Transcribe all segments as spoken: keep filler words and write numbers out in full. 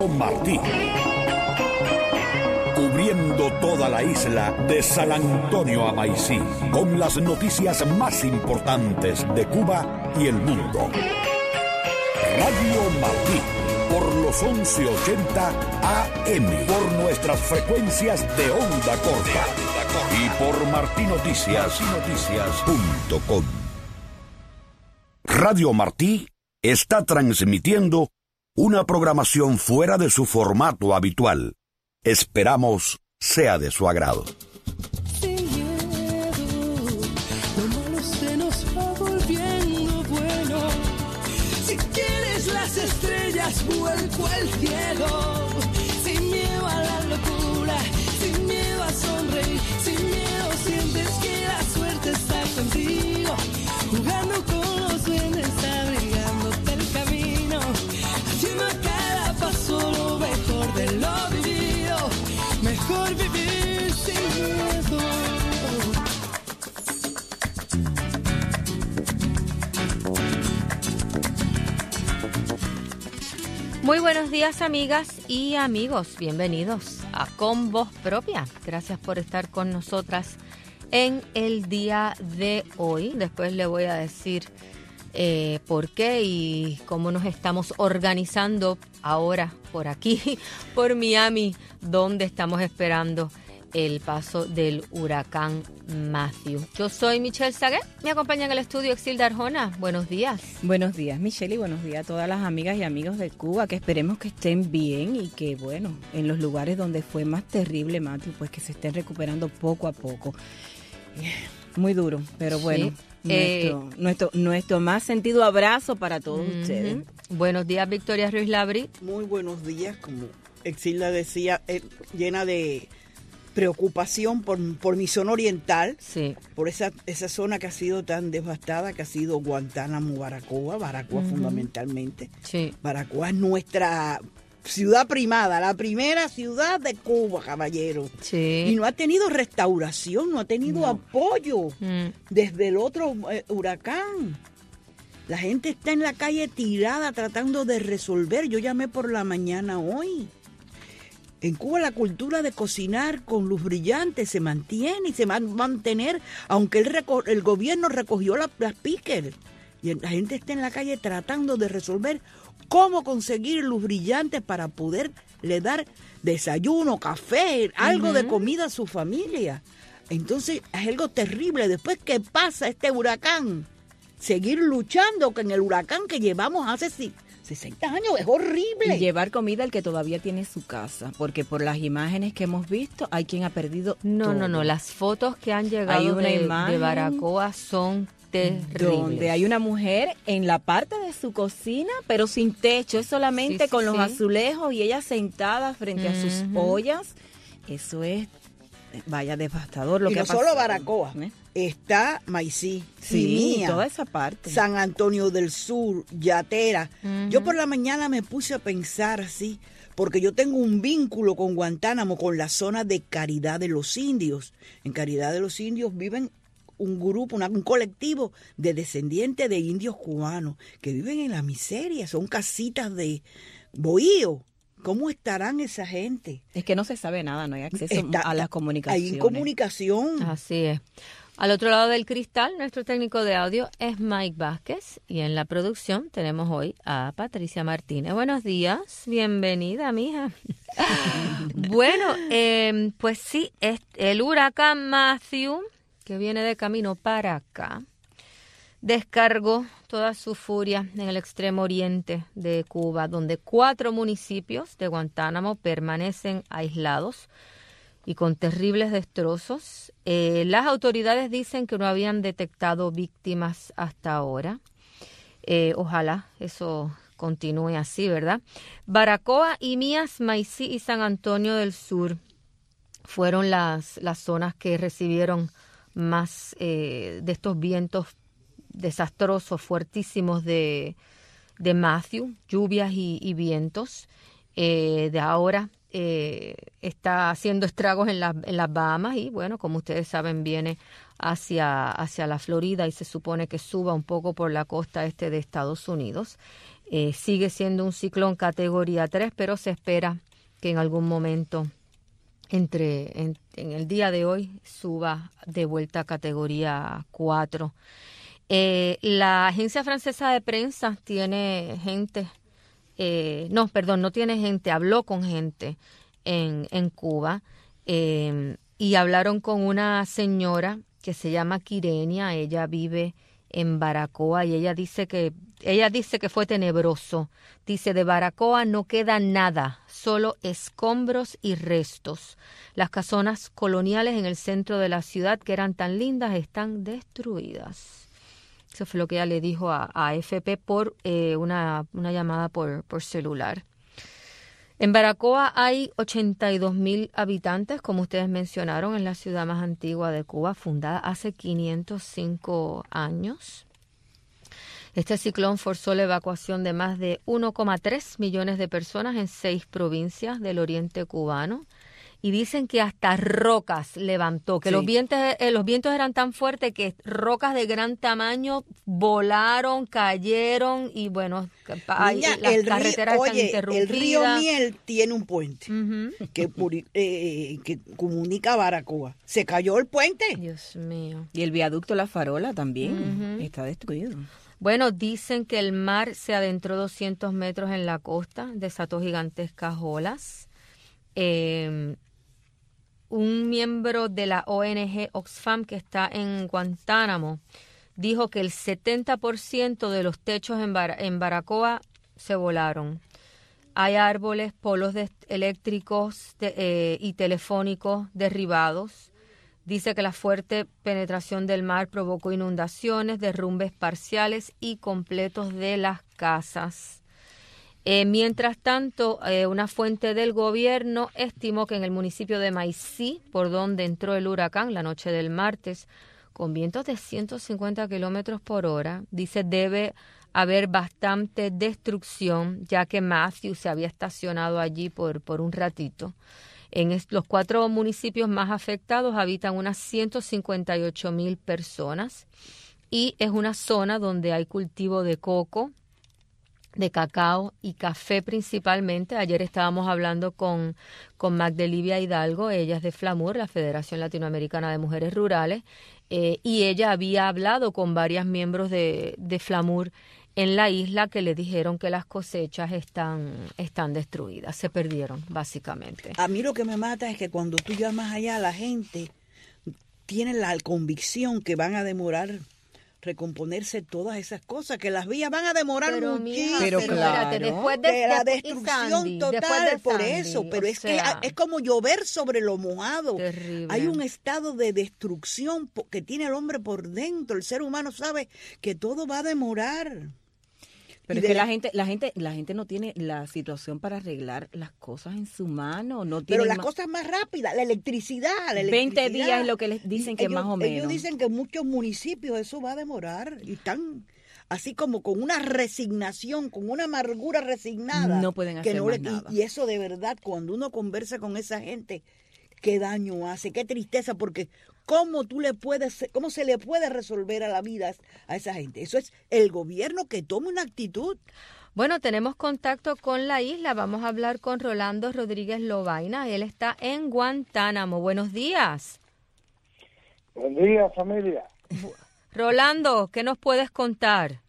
Martí, cubriendo toda la isla de San Antonio a Maicí, con las noticias más importantes de Cuba y el mundo. Radio Martí, por los once ochenta A M, por nuestras frecuencias de onda corta y por martí noticias punto com. Radio Martí está transmitiendo una programación fuera de su formato habitual. Esperamos sea de su agrado. Sin miedo, lo malo se nos va volviendo bueno. Si quieres las estrellas, vuelco al cielo. Sin miedo a la locura, sin miedo a sonreír, sin miedo sientes que la suerte está contigo. Jugando con los duendes, abrigándote el camino, haciendo a cada paso lo mejor de lo vivido. Mejor vivir sin miedo. Muy buenos días, amigas y amigos. Bienvenidos a Con Voz Propia. Gracias por estar con nosotras en el día de hoy. Después le voy a decir eh, por qué y cómo nos estamos organizando ahora por aquí, por Miami, donde estamos esperando el paso del huracán Matthew. Yo soy Michelle Saguet, me acompaña en el estudio Exilda Arjona. Buenos días. Buenos días, Michelle, y buenos días a todas las amigas y amigos de Cuba, que esperemos que estén bien y que, bueno, en los lugares donde fue más terrible Matthew, pues que se estén recuperando poco a poco. Muy duro, pero bueno, Sí. nuestro, Eh, nuestro, nuestro más sentido abrazo para todos uh-huh. ustedes. Buenos días, Victoria Ruiz Labrí. Muy buenos días, como Exilda decía, eh, llena de preocupación por, por mi zona oriental, Sí. por esa, esa zona que ha sido tan devastada, que ha sido Guantánamo, Baracoa, Baracoa Uh-huh. fundamentalmente. Sí. Baracoa es nuestra ciudad primada, la primera ciudad de Cuba, caballero. Sí. Y no ha tenido restauración, no ha tenido No. apoyo Mm. desde el otro eh, huracán. La gente está en la calle tirada tratando de resolver. Yo llamé por la mañana hoy. En Cuba la cultura de cocinar con luz brillante se mantiene y se va a mantener, aunque el, reco- el gobierno recogió la- las pickers. Y la gente está en la calle tratando de resolver cómo conseguir luz brillante para poderle dar desayuno, café, algo Ujú. de comida a su familia. Entonces es algo terrible. Después que pasa este huracán, seguir luchando con el huracán que llevamos hace si- sesenta años es horrible. Y llevar comida al que todavía tiene su casa, porque por las imágenes que hemos visto, hay quien ha perdido No, todo. no, no. Las fotos que han llegado Hay una de, imagen de Baracoa son terribles. Donde hay una mujer en la parte de su cocina, pero sin techo, es solamente Sí, sí, con los sí. azulejos y ella sentada frente a sus Ujú. ollas. Eso es, vaya, devastador lo y que no ha pasado. solo Baracoa, ¿Eh? está Maicí, Sí, Simía, toda esa parte. San Antonio del Sur, Yatera. Ujú. Yo por la mañana me puse a pensar así, porque yo tengo un vínculo con Guantánamo, con la zona de Caridad de los Indios. En Caridad de los Indios viven un grupo, una- un colectivo de descendientes de indios cubanos que viven en la miseria, son casitas de bohío. ¿Cómo estarán esa gente? Es que no se sabe nada, no hay acceso Está- a las comunicaciones. Hay comunicación. Así es. Al otro lado del cristal, nuestro técnico de audio es Mike Vázquez y en la producción tenemos hoy a Patricia Martínez. Buenos días, bienvenida, mija. Bueno, eh, pues sí, es el huracán Matthew, que viene de camino para acá, descargó toda su furia en el extremo oriente de Cuba, donde cuatro municipios de Guantánamo permanecen aislados y con terribles destrozos. Eh, las autoridades dicen que no habían detectado víctimas hasta ahora. Eh, ojalá eso continúe así, ¿verdad? Baracoa, Imías, Maicí y San Antonio del Sur fueron las, las zonas que recibieron más eh, de estos vientos desastrosos, fuertísimos de, de Matthew, lluvias y, y vientos. Eh, de ahora eh, está haciendo estragos en, la, en las Bahamas y, bueno, como ustedes saben, viene hacia, hacia la Florida y se supone que suba un poco por la costa este de Estados Unidos. Eh, sigue siendo un ciclón categoría tres, pero se espera que en algún momento entre en, en el día de hoy suba de vuelta a categoría cuatro. Eh, la agencia francesa de prensa tiene gente, eh, no, perdón, no tiene gente, habló con gente en, en Cuba eh, y hablaron con una señora que se llama Quirenia. Ella vive en Baracoa y ella dice que ella dice que fue tenebroso. Dice, de Baracoa no queda nada, solo escombros y restos. Las casonas coloniales en el centro de la ciudad, que eran tan lindas, están destruidas. Eso fue lo que ella le dijo a, a A F P por eh, una, una llamada por, por celular. En Baracoa hay ochenta y dos mil habitantes, como ustedes mencionaron, en la ciudad más antigua de Cuba, fundada hace quinientos cinco años. Este ciclón forzó la evacuación de más de uno coma tres millones de personas en seis provincias del oriente cubano. Y dicen que hasta rocas levantó, que sí. los vientos eh, los vientos eran tan fuertes que rocas de gran tamaño volaron, cayeron y bueno, Niña, las el carreteras río, están oye, interrumpidas. El río Miel tiene un puente Uh-huh. que, puri, eh, que comunica a Baracoa. Se cayó el puente. Dios mío. Y el viaducto La Farola también Uh-huh. está destruido. Bueno, dicen que el mar se adentró doscientos metros en la costa, desató gigantescas olas. Eh, un miembro de la O N G Oxfam que está en Guantánamo dijo que el setenta por ciento de los techos en, Bar- en Baracoa se volaron. Hay árboles, polos de- eléctricos de, eh, y telefónicos derribados. Dice que la fuerte penetración del mar provocó inundaciones, derrumbes parciales y completos de las casas. Eh, mientras tanto, eh, una fuente del gobierno estimó que en el municipio de Maicí, por donde entró el huracán la noche del martes, con vientos de ciento cincuenta kilómetros por hora, dice debe haber bastante destrucción, ya que Matthew se había estacionado allí por, por un ratito. En est- los cuatro municipios más afectados habitan unas ciento cincuenta y ocho mil personas y es una zona donde hay cultivo de coco, de cacao y café principalmente. Ayer estábamos hablando con, con Magdelivia Hidalgo, ella es de FLAMUR, la Federación Latinoamericana de Mujeres Rurales, eh, y ella había hablado con varios miembros de, de FLAMUR en la isla que le dijeron que las cosechas están, están destruidas, se perdieron básicamente. A mí lo que me mata es que cuando tú llamas allá, la gente tiene la convicción que van a demorar recomponerse todas esas cosas, que las vías van a demorar Pero, muchísimo. mija, Pero pero claro. espérate, después de, de la después- y destrucción Sandy, después total, de por Sandy, eso, pero o es sea, que es como llover sobre lo mojado. Terrible. Hay un estado de destrucción po- que tiene el hombre por dentro. El ser humano sabe que todo va a demorar. Pero Y es de- que la gente, la gente, la gente no tiene la situación para arreglar las cosas en su mano, no Pero tienen las ma- cosas más rápidas, la electricidad, la veinte electricidad. días es lo que les dicen Y que ellos- más o menos. Ellos dicen que en muchos municipios eso va a demorar y están así como con una resignación, con una amargura resignada. No pueden hacer que no más le- y- nada. Y eso de verdad, cuando uno conversa con esa gente, qué daño hace, qué tristeza, porque cómo tú le puedes, cómo se le puede resolver a la vida a esa gente. Eso es el gobierno que tome una actitud. Bueno, tenemos contacto con la isla. Vamos a hablar con Rolando Rodríguez Lobaina. Él está en Guantánamo. Buenos días. Buen día, familia. Rolando, ¿qué nos puedes contar?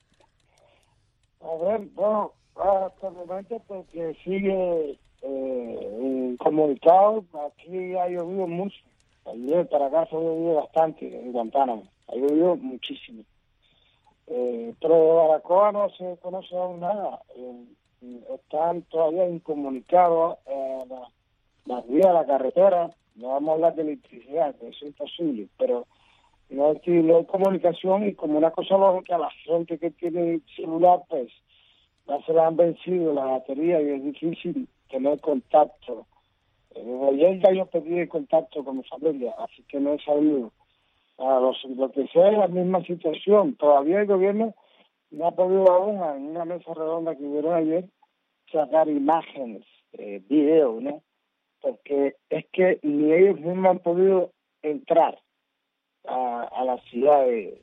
A ver, bueno, hasta el momento porque sigue eh, comunicado, aquí ha llovido mucho. Ayer para acá se ha llovido bastante en Guantánamo, ha llovido muchísimo. Eh, pero de Baracoa no se conoce aún nada. Eh, están todavía incomunicados eh, las la vías de la carretera. No vamos a hablar de electricidad, que eso es imposible, pero no hay, no hay comunicación y como una cosa lógica, la gente que tiene celular, pues ya se le han vencido la batería y es difícil tener contacto. Eh, ayer ya yo perdí el contacto con mi familia, así que no he sabido. A los, lo que sea es la misma situación. Todavía el gobierno no ha podido aún, en una mesa redonda que hubo ayer, sacar imágenes, eh, videos, ¿no? Porque es que ni ellos mismos han podido entrar a, a la ciudad de, de,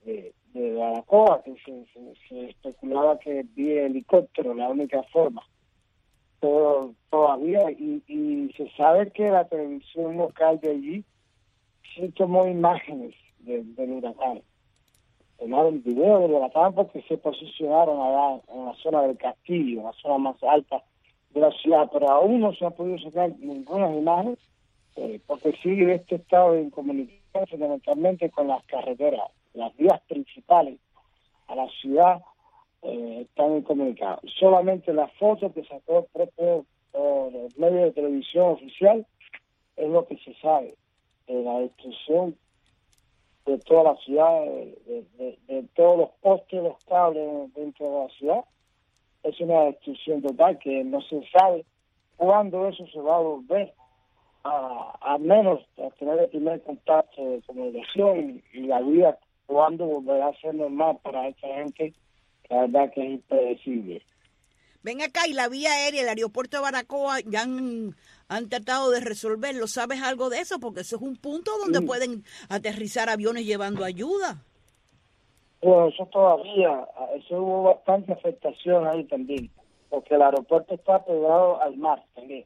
de Baracoa, que se, se, se especulaba que vía helicóptero, la única forma. Pero todavía, y, y se sabe que la televisión local de allí sí tomó imágenes de, del huracán. Tomaron video del huracán porque se posicionaron allá en la zona del castillo, la zona más alta de la ciudad, pero aún no se ha podido sacar ninguna imagen eh, porque sigue este estado de incomunicación fundamentalmente con las carreteras. Las vías principales a la ciudad eh, están incomunicadas. Solamente la foto que sacó el propio por el medio de televisión oficial es lo que se sabe de la destrucción de toda la ciudad, de, de, de, de todos los postes, los cables dentro de la ciudad. Es una destrucción total que no se sabe cuándo eso se va a volver a, a menos a tener el primer contacto de comunicación y, y la vida cuándo volverá a ser normal para esta gente. La verdad que es impredecible. Ven acá, y la vía aérea, el aeropuerto de Baracoa, ya han, han tratado de resolverlo. ¿Sabes algo de eso? Porque eso es un punto donde sí pueden aterrizar aviones llevando ayuda. Bueno, eso todavía, eso hubo bastante afectación ahí también, porque el aeropuerto está pegado al mar también.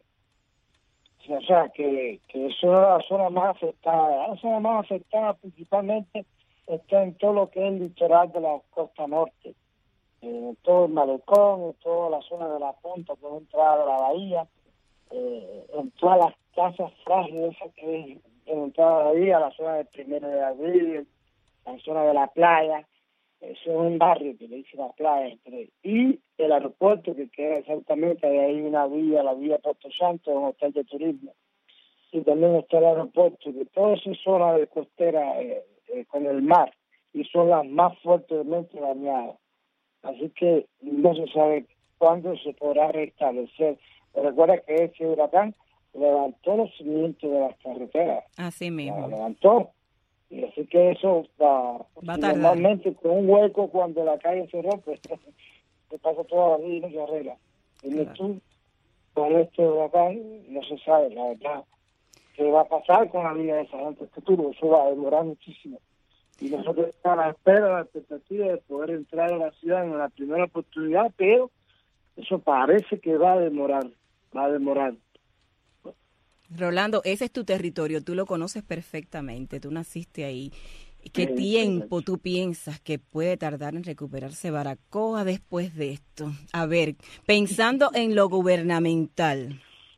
O sea, que, que eso es la zona más afectada. La zona más afectada principalmente está en todo lo que es el litoral de la costa norte. En todo el malecón, en toda la zona de la punta que es entrada de la bahía, eh, en todas las casas frágiles que es en entrada de la bahía, la zona del primero de abril, la zona de la playa, eso es un barrio que le dice la playa, y el aeropuerto que queda exactamente, de ahí una vía, la vía Puerto Santo, un hotel de turismo, y también está el aeropuerto, que todas esas zonas de costera eh, eh, con el mar, y son las más fuertemente dañadas. Así que no se sabe cuándo se podrá restablecer. Pero recuerda que ese huracán levantó los cimientos de las carreteras. Así mismo. La levantó. Y así que eso va, va a tardar. Normalmente con un hueco cuando la calle se rompe, se pasa toda la vida y no se arregla. Y claro. Tú, con este huracán, no se sabe, la verdad, qué va a pasar con la vida de esa gente. Este futuro, eso va a demorar muchísimo. Y nosotros estamos a la espera, a la expectativa de poder entrar a la ciudad en la primera oportunidad, pero eso parece que va a demorar, va a demorar. Rolando, ese es tu territorio, tú lo conoces perfectamente, tú naciste ahí. ¿Qué sí, tiempo sí. tú piensas que puede tardar en recuperarse Baracoa después de esto? A ver, pensando en lo gubernamental.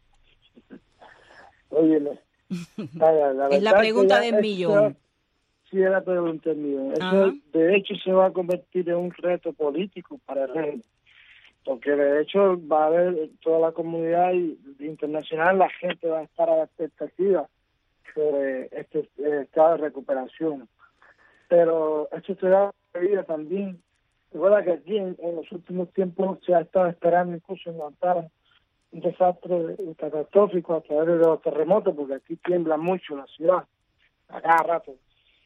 Óyeme, vaya, la es la pregunta del millón. Sí, es la pregunta del millón. Eso, de hecho, se va a convertir en un reto político para el reino. Porque de hecho va a haber toda la comunidad internacional, la gente va a estar a la expectativa sobre este estado de recuperación. Pero esto se da medida también. Recuerda que aquí en, en los últimos tiempos se ha estado esperando incluso en Guantánamo un desastre catastrófico a través de los terremotos, porque aquí tiembla mucho la ciudad, a cada rato.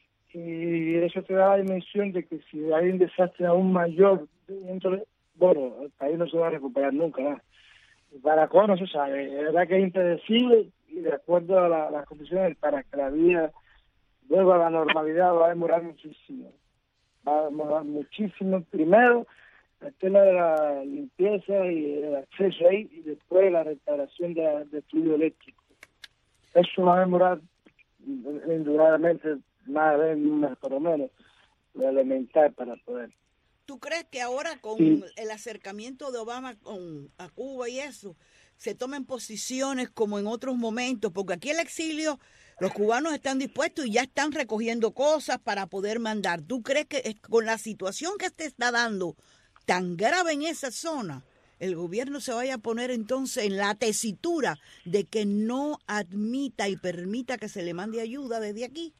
Y eso te da la dimensión de que si hay un desastre aún mayor, entonces, bueno, el país no se va a recuperar nunca, ¿no? Baracoa no se sabe, es verdad que es impredecible y de acuerdo a la, las condiciones para que la vida vuelva a la normalidad va a demorar muchísimo, va a demorar muchísimo. Primero, el tema de la limpieza y el acceso ahí y después la restauración de, de fluido eléctrico. Eso va a demorar indudablemente más de un mes por lo menos, lo elemental para poder. ¿Tú crees que ahora con sí. el acercamiento de Obama con, a Cuba y eso, se tomen posiciones como en otros momentos? Porque aquí el exilio, los cubanos están dispuestos y ya están recogiendo cosas para poder mandar. ¿Tú crees que con la situación que se está dando tan grave en esa zona, el gobierno se vaya a poner entonces en la tesitura de que no admita y permita que se le mande ayuda desde aquí?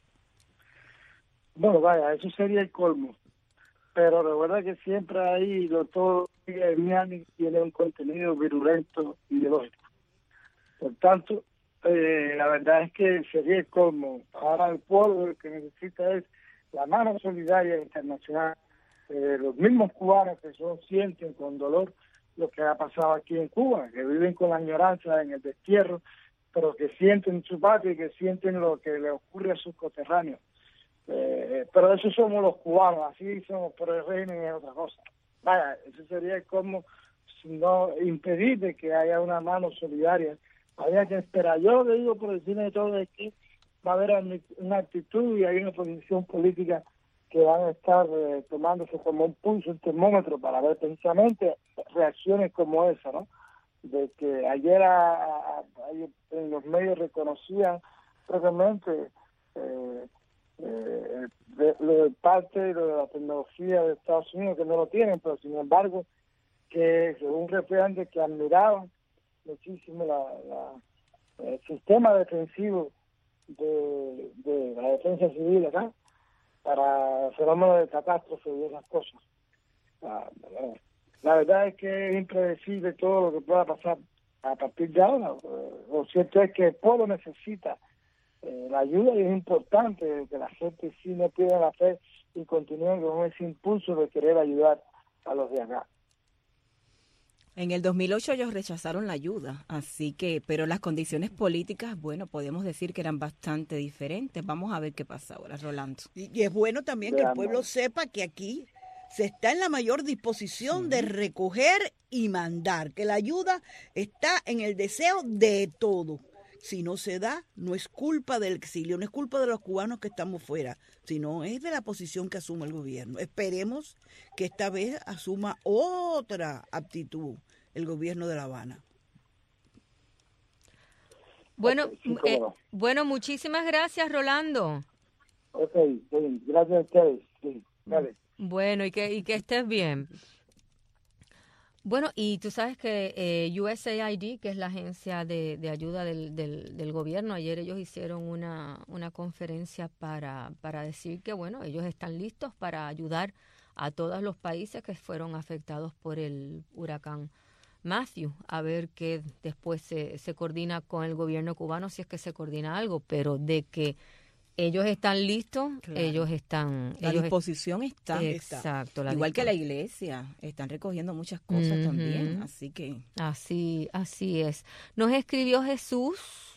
Bueno, vaya, eso sería el colmo. Pero recuerda que siempre ahí lo todo tiene un contenido virulento ideológico. Por tanto, eh, la verdad es que sería el colmo. Ahora el pueblo lo que necesita es la mano solidaria internacional. Eh, los mismos cubanos que son sienten con dolor lo que ha pasado aquí en Cuba, que viven con la añoranza en el destierro, pero que sienten su patria y que sienten lo que le ocurre a sus coterráneos. Eh, pero eso somos los cubanos, así somos, pero el régimen es otra cosa. Vaya, eso sería como si no impedir de que haya una mano solidaria. Había que esperar. Yo lo que digo por encima de todo es que va a haber una actitud y hay una posición política que van a estar eh, tomándose como un pulso, un termómetro para ver precisamente reacciones como esa, ¿no? De que ayer a, a, a, en los medios reconocían realmente eh, eh, de, lo de parte de la tecnología de Estados Unidos, que no lo tienen, pero sin embargo que según referentes que admiraban muchísimo la, la, el sistema defensivo de, de la defensa civil acá para fenómenos de catástrofe y esas cosas. La, la, la verdad es que es impredecible todo lo que pueda pasar a partir de ahora. Lo cierto es que el pueblo necesita eh, la ayuda y es importante que la gente sí no pierda la fe y continúe con ese impulso de querer ayudar a los de acá. En el dos mil ocho ellos rechazaron la ayuda, así que, pero las condiciones políticas, bueno, podemos decir que eran bastante diferentes. Vamos a ver qué pasa ahora, Rolando. Y, y es bueno también que el pueblo sepa que aquí se está en la mayor disposición sí. de recoger y mandar, que la ayuda está en el deseo de todo. Si no se da, no es culpa del exilio, no es culpa de los cubanos que estamos fuera, sino es de la posición que asume el gobierno. Esperemos que esta vez asuma otra actitud el gobierno de La Habana. Bueno, eh, bueno, muchísimas gracias, Rolando. Ok, sí, gracias a ustedes. Sí, vale. Bueno, y que, y que estés bien. Bueno, y tú sabes que eh, U S A I D, que es la agencia de, de ayuda del, del, del gobierno, ayer ellos hicieron una, una conferencia para, para decir que, bueno, ellos están listos para ayudar a todos los países que fueron afectados por el huracán Matthew, a ver qué después se, se coordina con el gobierno cubano, si es que se coordina algo, pero de que ellos están listos, claro. ellos están... La ellos disposición est- está. Exacto. La Igual disp- que la iglesia, están recogiendo muchas cosas uh-huh. también, así que... Así, así es. Nos escribió Jesús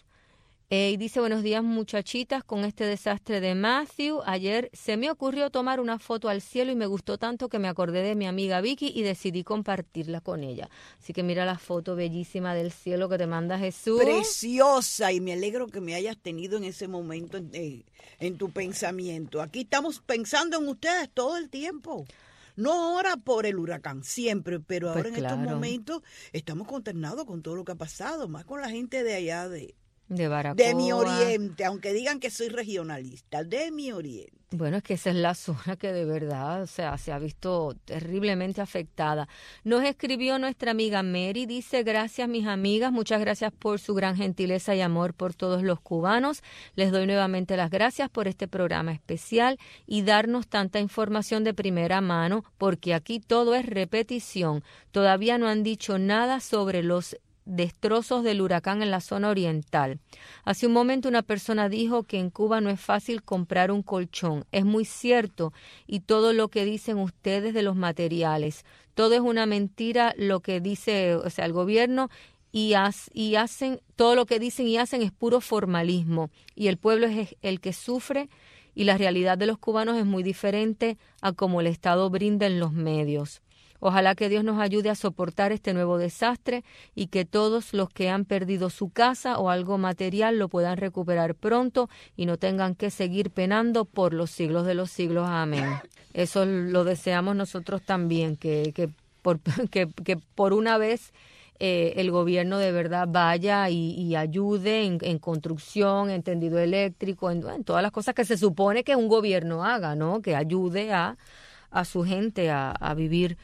eh, y dice, buenos días muchachitas, con este desastre de Matthew, ayer se me ocurrió tomar una foto al cielo y me gustó tanto que me acordé de mi amiga Vicky y decidí compartirla con ella. Así que mira la foto bellísima del cielo que te manda Jesús. Preciosa, y me alegro que me hayas tenido en ese momento en, en, en tu pensamiento. Aquí estamos pensando en ustedes todo el tiempo. No ahora por el huracán, siempre, pero ahora pues en claro. estos momentos estamos consternados con todo lo que ha pasado, más con la gente de allá de... De Baracoa. De mi oriente, aunque digan que soy regionalista, de mi oriente. Bueno, es que esa es la zona que de verdad, o sea, se ha visto terriblemente afectada. Nos escribió nuestra amiga Mary, dice, gracias mis amigas, muchas gracias por su gran gentileza y amor por todos los cubanos. Les doy nuevamente las gracias por este programa especial y darnos tanta información de primera mano, porque aquí todo es repetición. Todavía no han dicho nada sobre los destrozos del huracán en la zona oriental. Hace un momento una persona dijo que en Cuba no es fácil comprar un colchón. Es muy cierto, y todo lo que dicen ustedes de los materiales, todo es una mentira lo que dice, o sea, el gobierno y, has, y hacen, todo lo que dicen y hacen es puro formalismo y el pueblo es el que sufre y la realidad de los cubanos es muy diferente a como el Estado brinda en los medios. Ojalá que Dios nos ayude a soportar este nuevo desastre y que todos los que han perdido su casa o algo material lo puedan recuperar pronto y no tengan que seguir penando por los siglos de los siglos. Amén. Eso lo deseamos nosotros también, que, que, por, que, que por una vez eh, el gobierno de verdad vaya y, y ayude en, en construcción, en tendido eléctrico, en, en todas las cosas que se supone que un gobierno haga, ¿no? Que ayude a, a su gente a, a vivir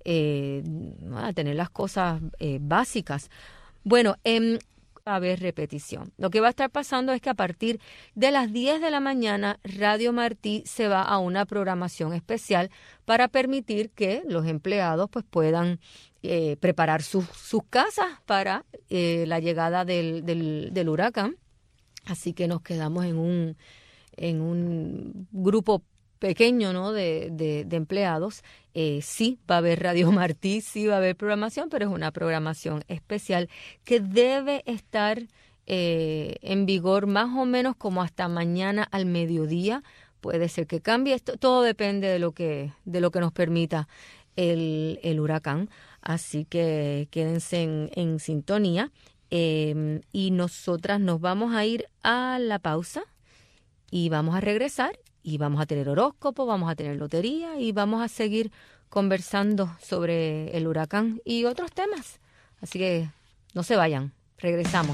Eh, a tener las cosas eh, básicas. Bueno, eh, a ver, repetición. Lo que va a estar pasando es que a partir de las diez de la mañana, Radio Martí se va a una programación especial para permitir que los empleados pues puedan eh, preparar sus, sus casas para eh, la llegada del, del, del huracán. Así que nos quedamos en un, en un grupo pequeño, ¿no? de, de, de empleados. Eh, sí va a haber Radio Martí, sí va a haber programación, pero es una programación especial que debe estar eh, en vigor más o menos como hasta mañana al mediodía puede ser que cambie. Esto, todo depende de lo que, de lo que nos permita el, el huracán. Así que quédense en, en sintonía. Eh, y nosotras nos vamos a ir a la pausa y vamos a regresar y vamos a tener horóscopo, vamos a tener lotería y vamos a seguir conversando sobre el huracán y otros temas. Así que no se vayan, regresamos.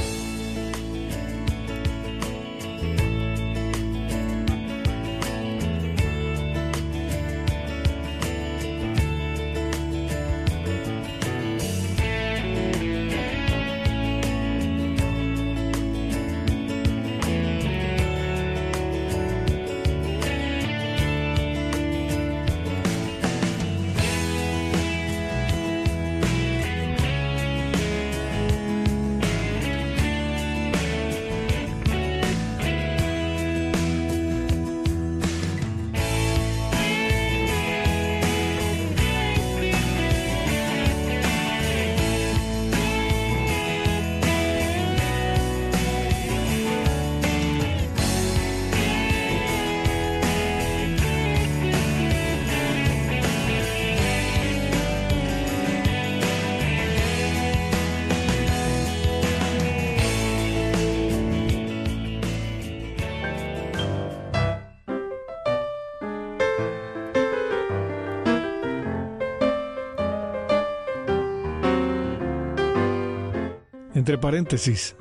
Entre paréntesis,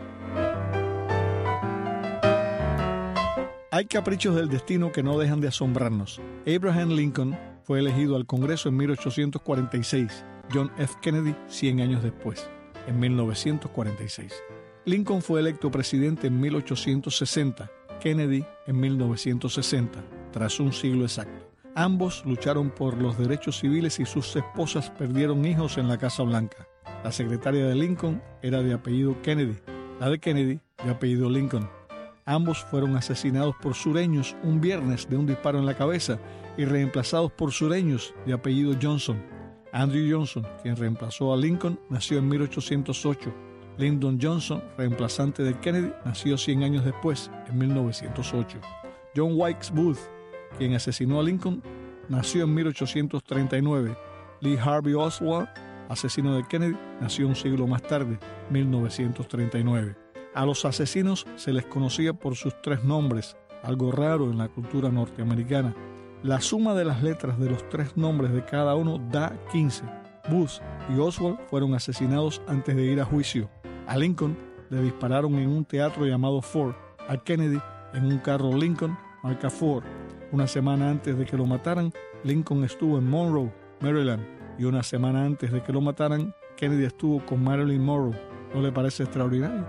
hay caprichos del destino que no dejan de asombrarnos. Abraham Lincoln fue elegido al Congreso en mil ochocientos cuarenta y seis, John F. Kennedy cien años después, en mil novecientos cuarenta y seis. Lincoln fue electo presidente en mil ochocientos sesenta, Kennedy en mil novecientos sesenta, tras un siglo exacto. Ambos lucharon por los derechos civiles y sus esposas perdieron hijos en la Casa Blanca. La secretaria de Lincoln era de apellido Kennedy, la de Kennedy de apellido Lincoln. Ambos fueron asesinados por sureños un viernes de un disparo en la cabeza y reemplazados por sureños de apellido Johnson. Andrew Johnson, quien reemplazó a Lincoln, nació en mil ochocientos ocho. Lyndon Johnson, reemplazante de Kennedy, nació cien años después, en mil novecientos ocho. John Wilkes Booth, quien asesinó a Lincoln, nació en mil ochocientos treinta y nueve. Lee Harvey Oswald, asesino de Kennedy, nació un siglo más tarde, mil novecientos treinta y nueve. A los asesinos se les conocía por sus tres nombres, algo raro en la cultura norteamericana. La suma de las letras de los tres nombres de cada uno da quince. Booth y Oswald fueron asesinados antes de ir a juicio. A Lincoln le dispararon en un teatro llamado Ford, a Kennedy en un carro Lincoln marca Ford. Una semana antes de que lo mataran, Lincoln estuvo en Monroe, Maryland, y una semana antes de que lo mataran, Kennedy estuvo con Marilyn Monroe. ¿No le parece extraordinario?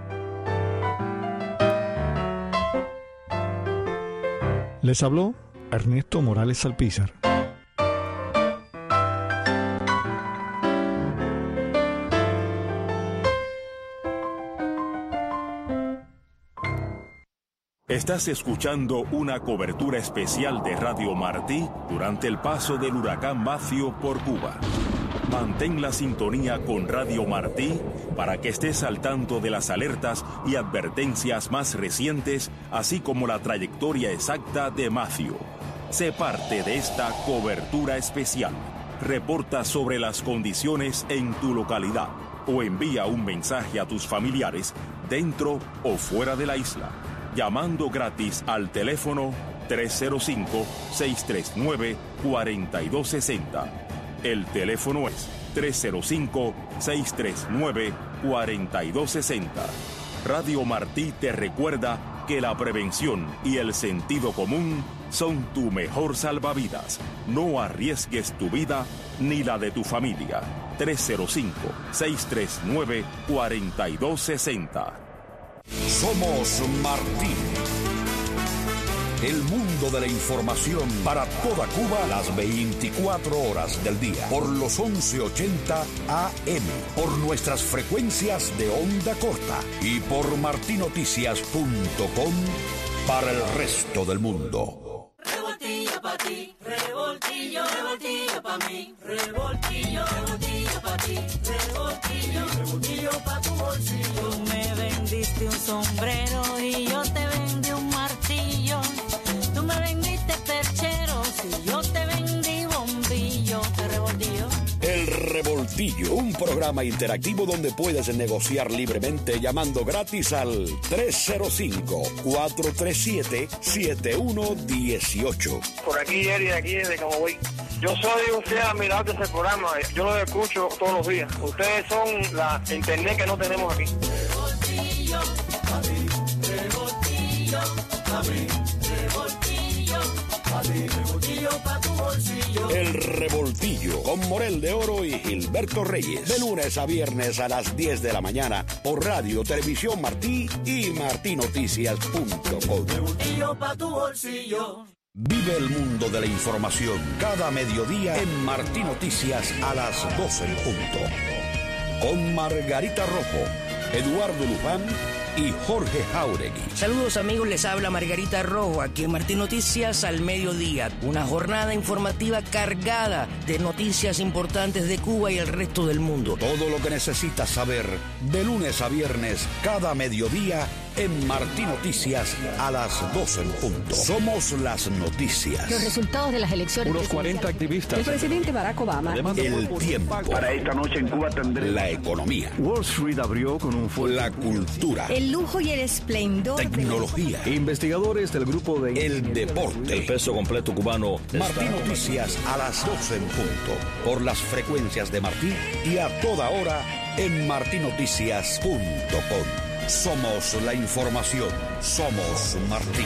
Les habló Ernesto Morales Alpizar. Estás escuchando una cobertura especial de Radio Martí durante el paso del huracán Matthew por Cuba. Mantén la sintonía con Radio Martí para que estés al tanto de las alertas y advertencias más recientes, así como la trayectoria exacta de Matthew. Sé parte de esta cobertura especial. Reporta sobre las condiciones en tu localidad o envía un mensaje a tus familiares dentro o fuera de la isla, llamando gratis al teléfono tres cero cinco, seis tres nueve, cuatro dos seis cero. El teléfono es tres cero cinco, seis tres nueve, cuatro dos seis cero. Radio Martí te recuerda que la prevención y el sentido común son tu mejor salvavidas. No arriesgues tu vida ni la de tu familia. tres cero cinco, seis tres nueve, cuatro dos seis cero. Somos Martí. El mundo de la información para toda Cuba las veinticuatro horas del día. Por los once ochenta A M. Por nuestras frecuencias de onda corta. Y por martinoticias punto com para el resto del mundo. Revoltillo pa' ti, revoltillo, revoltillo pa' mí, revoltillo, revoltillo pa' ti, revoltillo, revoltillo pa' tu bolsillo. Tú me vendiste un sombrero y yo te vendí un martillo. Tú me vendiste Revoltillo, un programa interactivo donde puedes negociar libremente llamando gratis al tres cero cinco, cuatro tres siete, siete uno uno ocho. Por aquí, Eri, aquí de Camagüey. Yo soy un fiel admirador de ese programa. Yo lo escucho todos los días. Ustedes son la internet que no tenemos aquí. Revoltillo, papi, revoltillo, papi, revoltillo, papi, revoltillo pa' tu bolsillo. El Revoltillo, con Morel de Oro y Gilberto Reyes. De lunes a viernes a las diez de la mañana por Radio Televisión Martí y martí noticias punto com. Revoltillo pa' tu bolsillo. Vive el mundo de la información cada mediodía en Martí Noticias a las doce en punto. Con Margarita Rojo, Eduardo Luján y Jorge Jauregui. Saludos amigos, les habla Margarita Rojo, aquí en Martí Noticias al mediodía. Una jornada informativa cargada de noticias importantes de Cuba y el resto del mundo. Todo lo que necesitas saber de lunes a viernes cada mediodía en Martí Noticias a las doce en punto. Somos las noticias. Los resultados de las elecciones. Unos cuarenta activistas. El presidente Barack Obama. El tiempo. Para esta noche en Cuba tendré. La economía. Wall Street abrió con un fuerte. La cultura. El lujo y el esplendor. Tecnología. Investigadores del grupo de. El deporte. El peso completo cubano. Martí Noticias a las doce en punto. Por las frecuencias de Martí y a toda hora en martí noticias punto com. Somos la información. Somos Martí.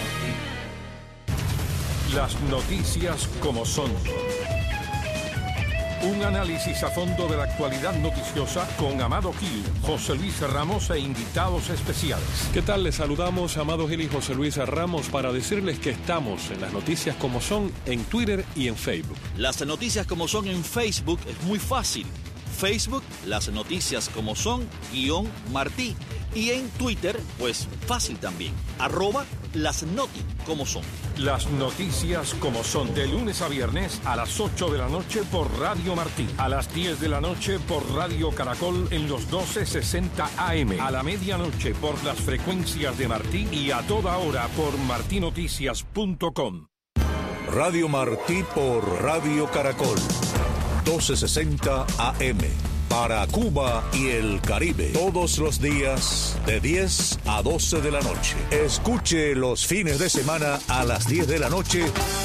Las noticias como son. Un análisis a fondo de la actualidad noticiosa con Amado Gil, José Luis Ramos e invitados especiales. ¿Qué tal? Les saludamos Amado Gil y José Luis Ramos para decirles que estamos en las noticias como son en Twitter y en Facebook. Las noticias como son en Facebook es muy fácil. Facebook, las noticias como son, guión Martí. Y en Twitter, pues fácil también, arroba las noti como son. Las noticias como son, de lunes a viernes a las ocho de la noche por Radio Martí, a las diez de la noche por Radio Caracol en los doce sesenta A M, a la medianoche por las frecuencias de Martí y a toda hora por martí noticias punto com. Radio Martí por Radio Caracol, doce sesenta A M. Para Cuba y el Caribe, todos los días de diez a doce de la noche. Escuche los fines de semana a las diez de la noche.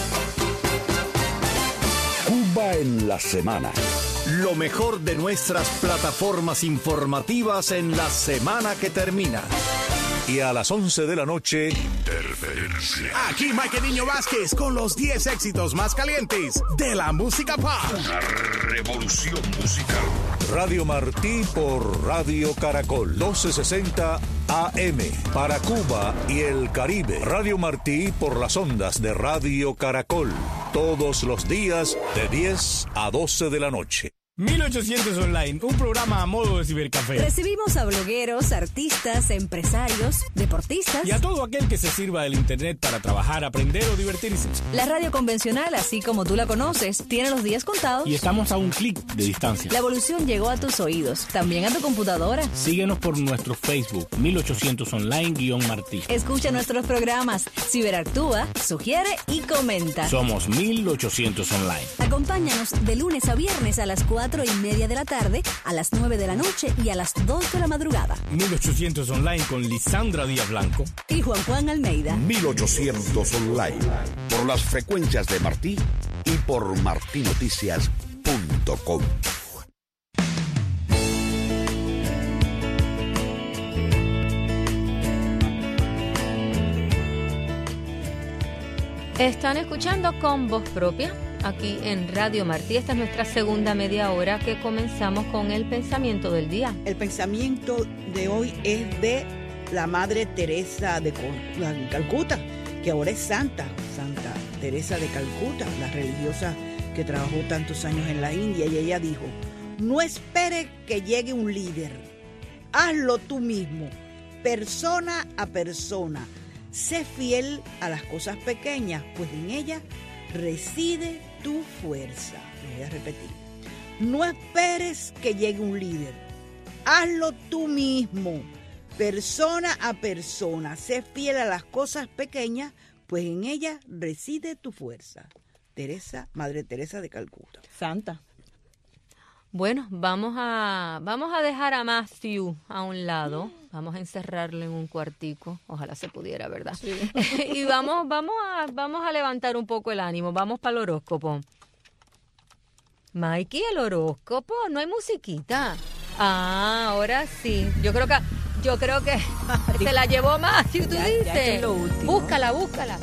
Cuba en la semana. Lo mejor de nuestras plataformas informativas en la semana que termina. Y a las once de la noche, Interferencia. Aquí Mike Niño Vázquez con los diez éxitos más calientes de la música pop. Una revolución musical. Radio Martí por Radio Caracol, doce sesenta A M. Para Cuba y el Caribe. Radio Martí por las ondas de Radio Caracol. Todos los días de diez a doce de la noche. mil ochocientos Online, un programa a modo de cibercafé. Recibimos a blogueros, artistas, empresarios, deportistas y a todo aquel que se sirva del internet para trabajar, aprender o divertirse. La radio convencional, así como tú la conoces, tiene los días contados y estamos a un clic de distancia. La evolución llegó a tus oídos, también a tu computadora. Síguenos por nuestro Facebook, mil ochocientos Online-Martí. Escucha nuestros programas, ciberactúa, sugiere y comenta. Somos mil ochocientos Online. Acompáñanos de lunes a viernes a las cuatro y media de la tarde, a las nueve de la noche y a las dos de la madrugada. mil ochocientos Online con Lisandra Díaz Blanco y Juan Juan Almeida. mil ochocientos Online, por las frecuencias de Martí y por martí noticias punto com. Están escuchando Con Voz Propia aquí en Radio Martí. Esta es nuestra segunda media hora que comenzamos con el pensamiento del día. El pensamiento de hoy es de la Madre Teresa de Calcuta, que ahora es santa, Santa Teresa de Calcuta, la religiosa que trabajó tantos años en la India, y ella dijo: no esperes que llegue un líder, hazlo tú mismo, persona a persona. Sé fiel a las cosas pequeñas, pues en ellas reside tu fuerza. Lo voy a repetir. No esperes que llegue un líder. Hazlo tú mismo, persona a persona. Sé fiel a las cosas pequeñas, pues en ellas reside tu fuerza. Teresa, Madre Teresa de Calcuta. Santa. Bueno, vamos a vamos a dejar a Matthew a un lado, vamos a encerrarlo en un cuartico, ojalá se pudiera, ¿verdad? Sí. Y vamos vamos a vamos a levantar un poco el ánimo, vamos para el horóscopo. Mikey, el horóscopo, no hay musiquita. Ah, ahora sí. Yo creo que yo creo que se la llevó Matthew, tú ya, dices. Ya es lo último. Búscala, búscala.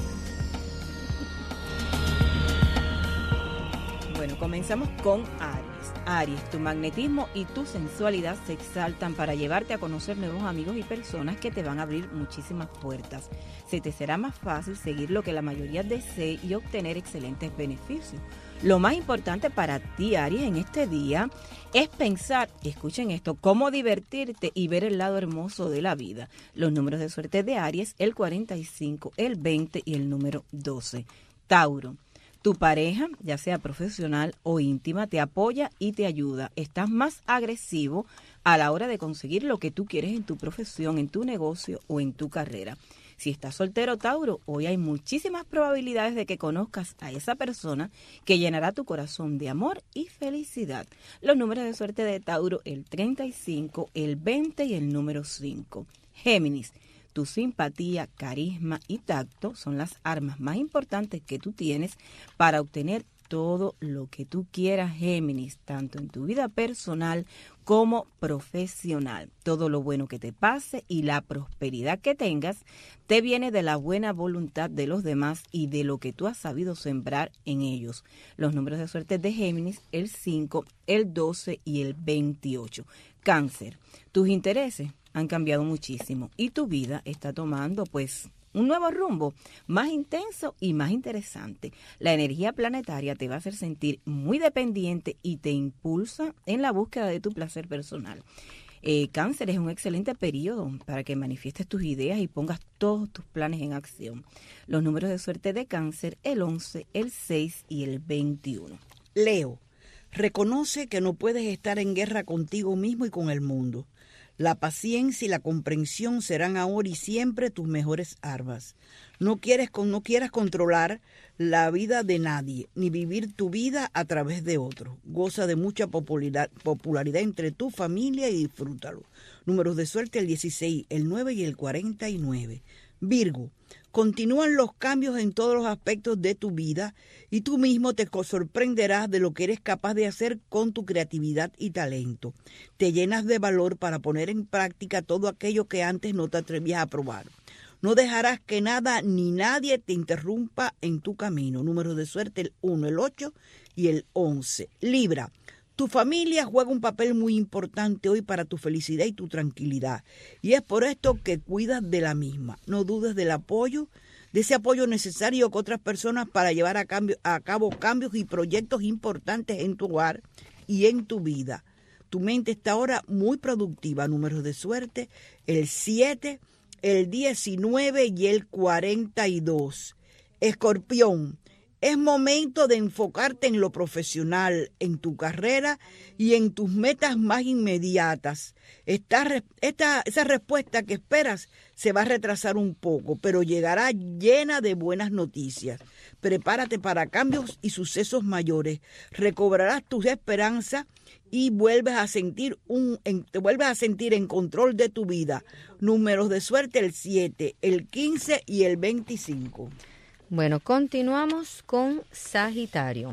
Bueno, comenzamos con Aries. Aries, tu magnetismo y tu sensualidad se exaltan para llevarte a conocer nuevos amigos y personas que te van a abrir muchísimas puertas. Se te será más fácil seguir lo que la mayoría desee y obtener excelentes beneficios. Lo más importante para ti, Aries, en este día es pensar, escuchen esto, cómo divertirte y ver el lado hermoso de la vida. Los números de suerte de Aries, el cuarenta y cinco, el veinte y el número doce. Tauro. Tu pareja, ya sea profesional o íntima, te apoya y te ayuda. Estás más agresivo a la hora de conseguir lo que tú quieres en tu profesión, en tu negocio o en tu carrera. Si estás soltero, Tauro, hoy hay muchísimas probabilidades de que conozcas a esa persona que llenará tu corazón de amor y felicidad. Los números de suerte de Tauro, el treinta y cinco, el veinte y el número cinco. Géminis. Tu simpatía, carisma y tacto son las armas más importantes que tú tienes para obtener todo lo que tú quieras, Géminis, tanto en tu vida personal como profesional. Todo lo bueno que te pase y la prosperidad que tengas te viene de la buena voluntad de los demás y de lo que tú has sabido sembrar en ellos. Los números de suerte de Géminis, el cinco, el doce y el veintiocho. Cáncer, tus intereses han cambiado muchísimo y tu vida está tomando pues un nuevo rumbo, más intenso y más interesante. La energía planetaria te va a hacer sentir muy dependiente y te impulsa en la búsqueda de tu placer personal. Eh, Cáncer es un excelente periodo para que manifiestes tus ideas y pongas todos tus planes en acción. Los números de suerte de Cáncer, el once, el seis y el veintiuno. Leo, reconoce que no puedes estar en guerra contigo mismo y con el mundo. La paciencia y la comprensión serán ahora y siempre tus mejores armas. No quieres, no quieras controlar la vida de nadie, ni vivir tu vida a través de otros. Goza de mucha popularidad, popularidad entre tu familia y disfrútalo. Números de suerte, el dieciséis, el nueve y el cuarenta y nueve. Virgo, continúan los cambios en todos los aspectos de tu vida y tú mismo te sorprenderás de lo que eres capaz de hacer con tu creatividad y talento. Te llenas de valor para poner en práctica todo aquello que antes no te atrevías a probar. No dejarás que nada ni nadie te interrumpa en tu camino. Números de suerte, el uno, el ocho y el once. Libra. Tu familia juega un papel muy importante hoy para tu felicidad y tu tranquilidad. Y es por esto que cuidas de la misma. No dudes del apoyo, de ese apoyo necesario con otras personas para llevar a, cambio, a cabo cambios y proyectos importantes en tu hogar y en tu vida. Tu mente está ahora muy productiva. Números de suerte, el siete, el diecinueve y el cuarenta y dos. Escorpión. Es momento de enfocarte en lo profesional, en tu carrera y en tus metas más inmediatas. Esta, esta, esa respuesta que esperas se va a retrasar un poco, pero llegará llena de buenas noticias. Prepárate para cambios y sucesos mayores. Recobrarás tus esperanzas y vuelves a sentir un, en, te vuelves a sentir en control de tu vida. Números de suerte, el siete, el quince y el veinticinco. Bueno, continuamos con Sagitario.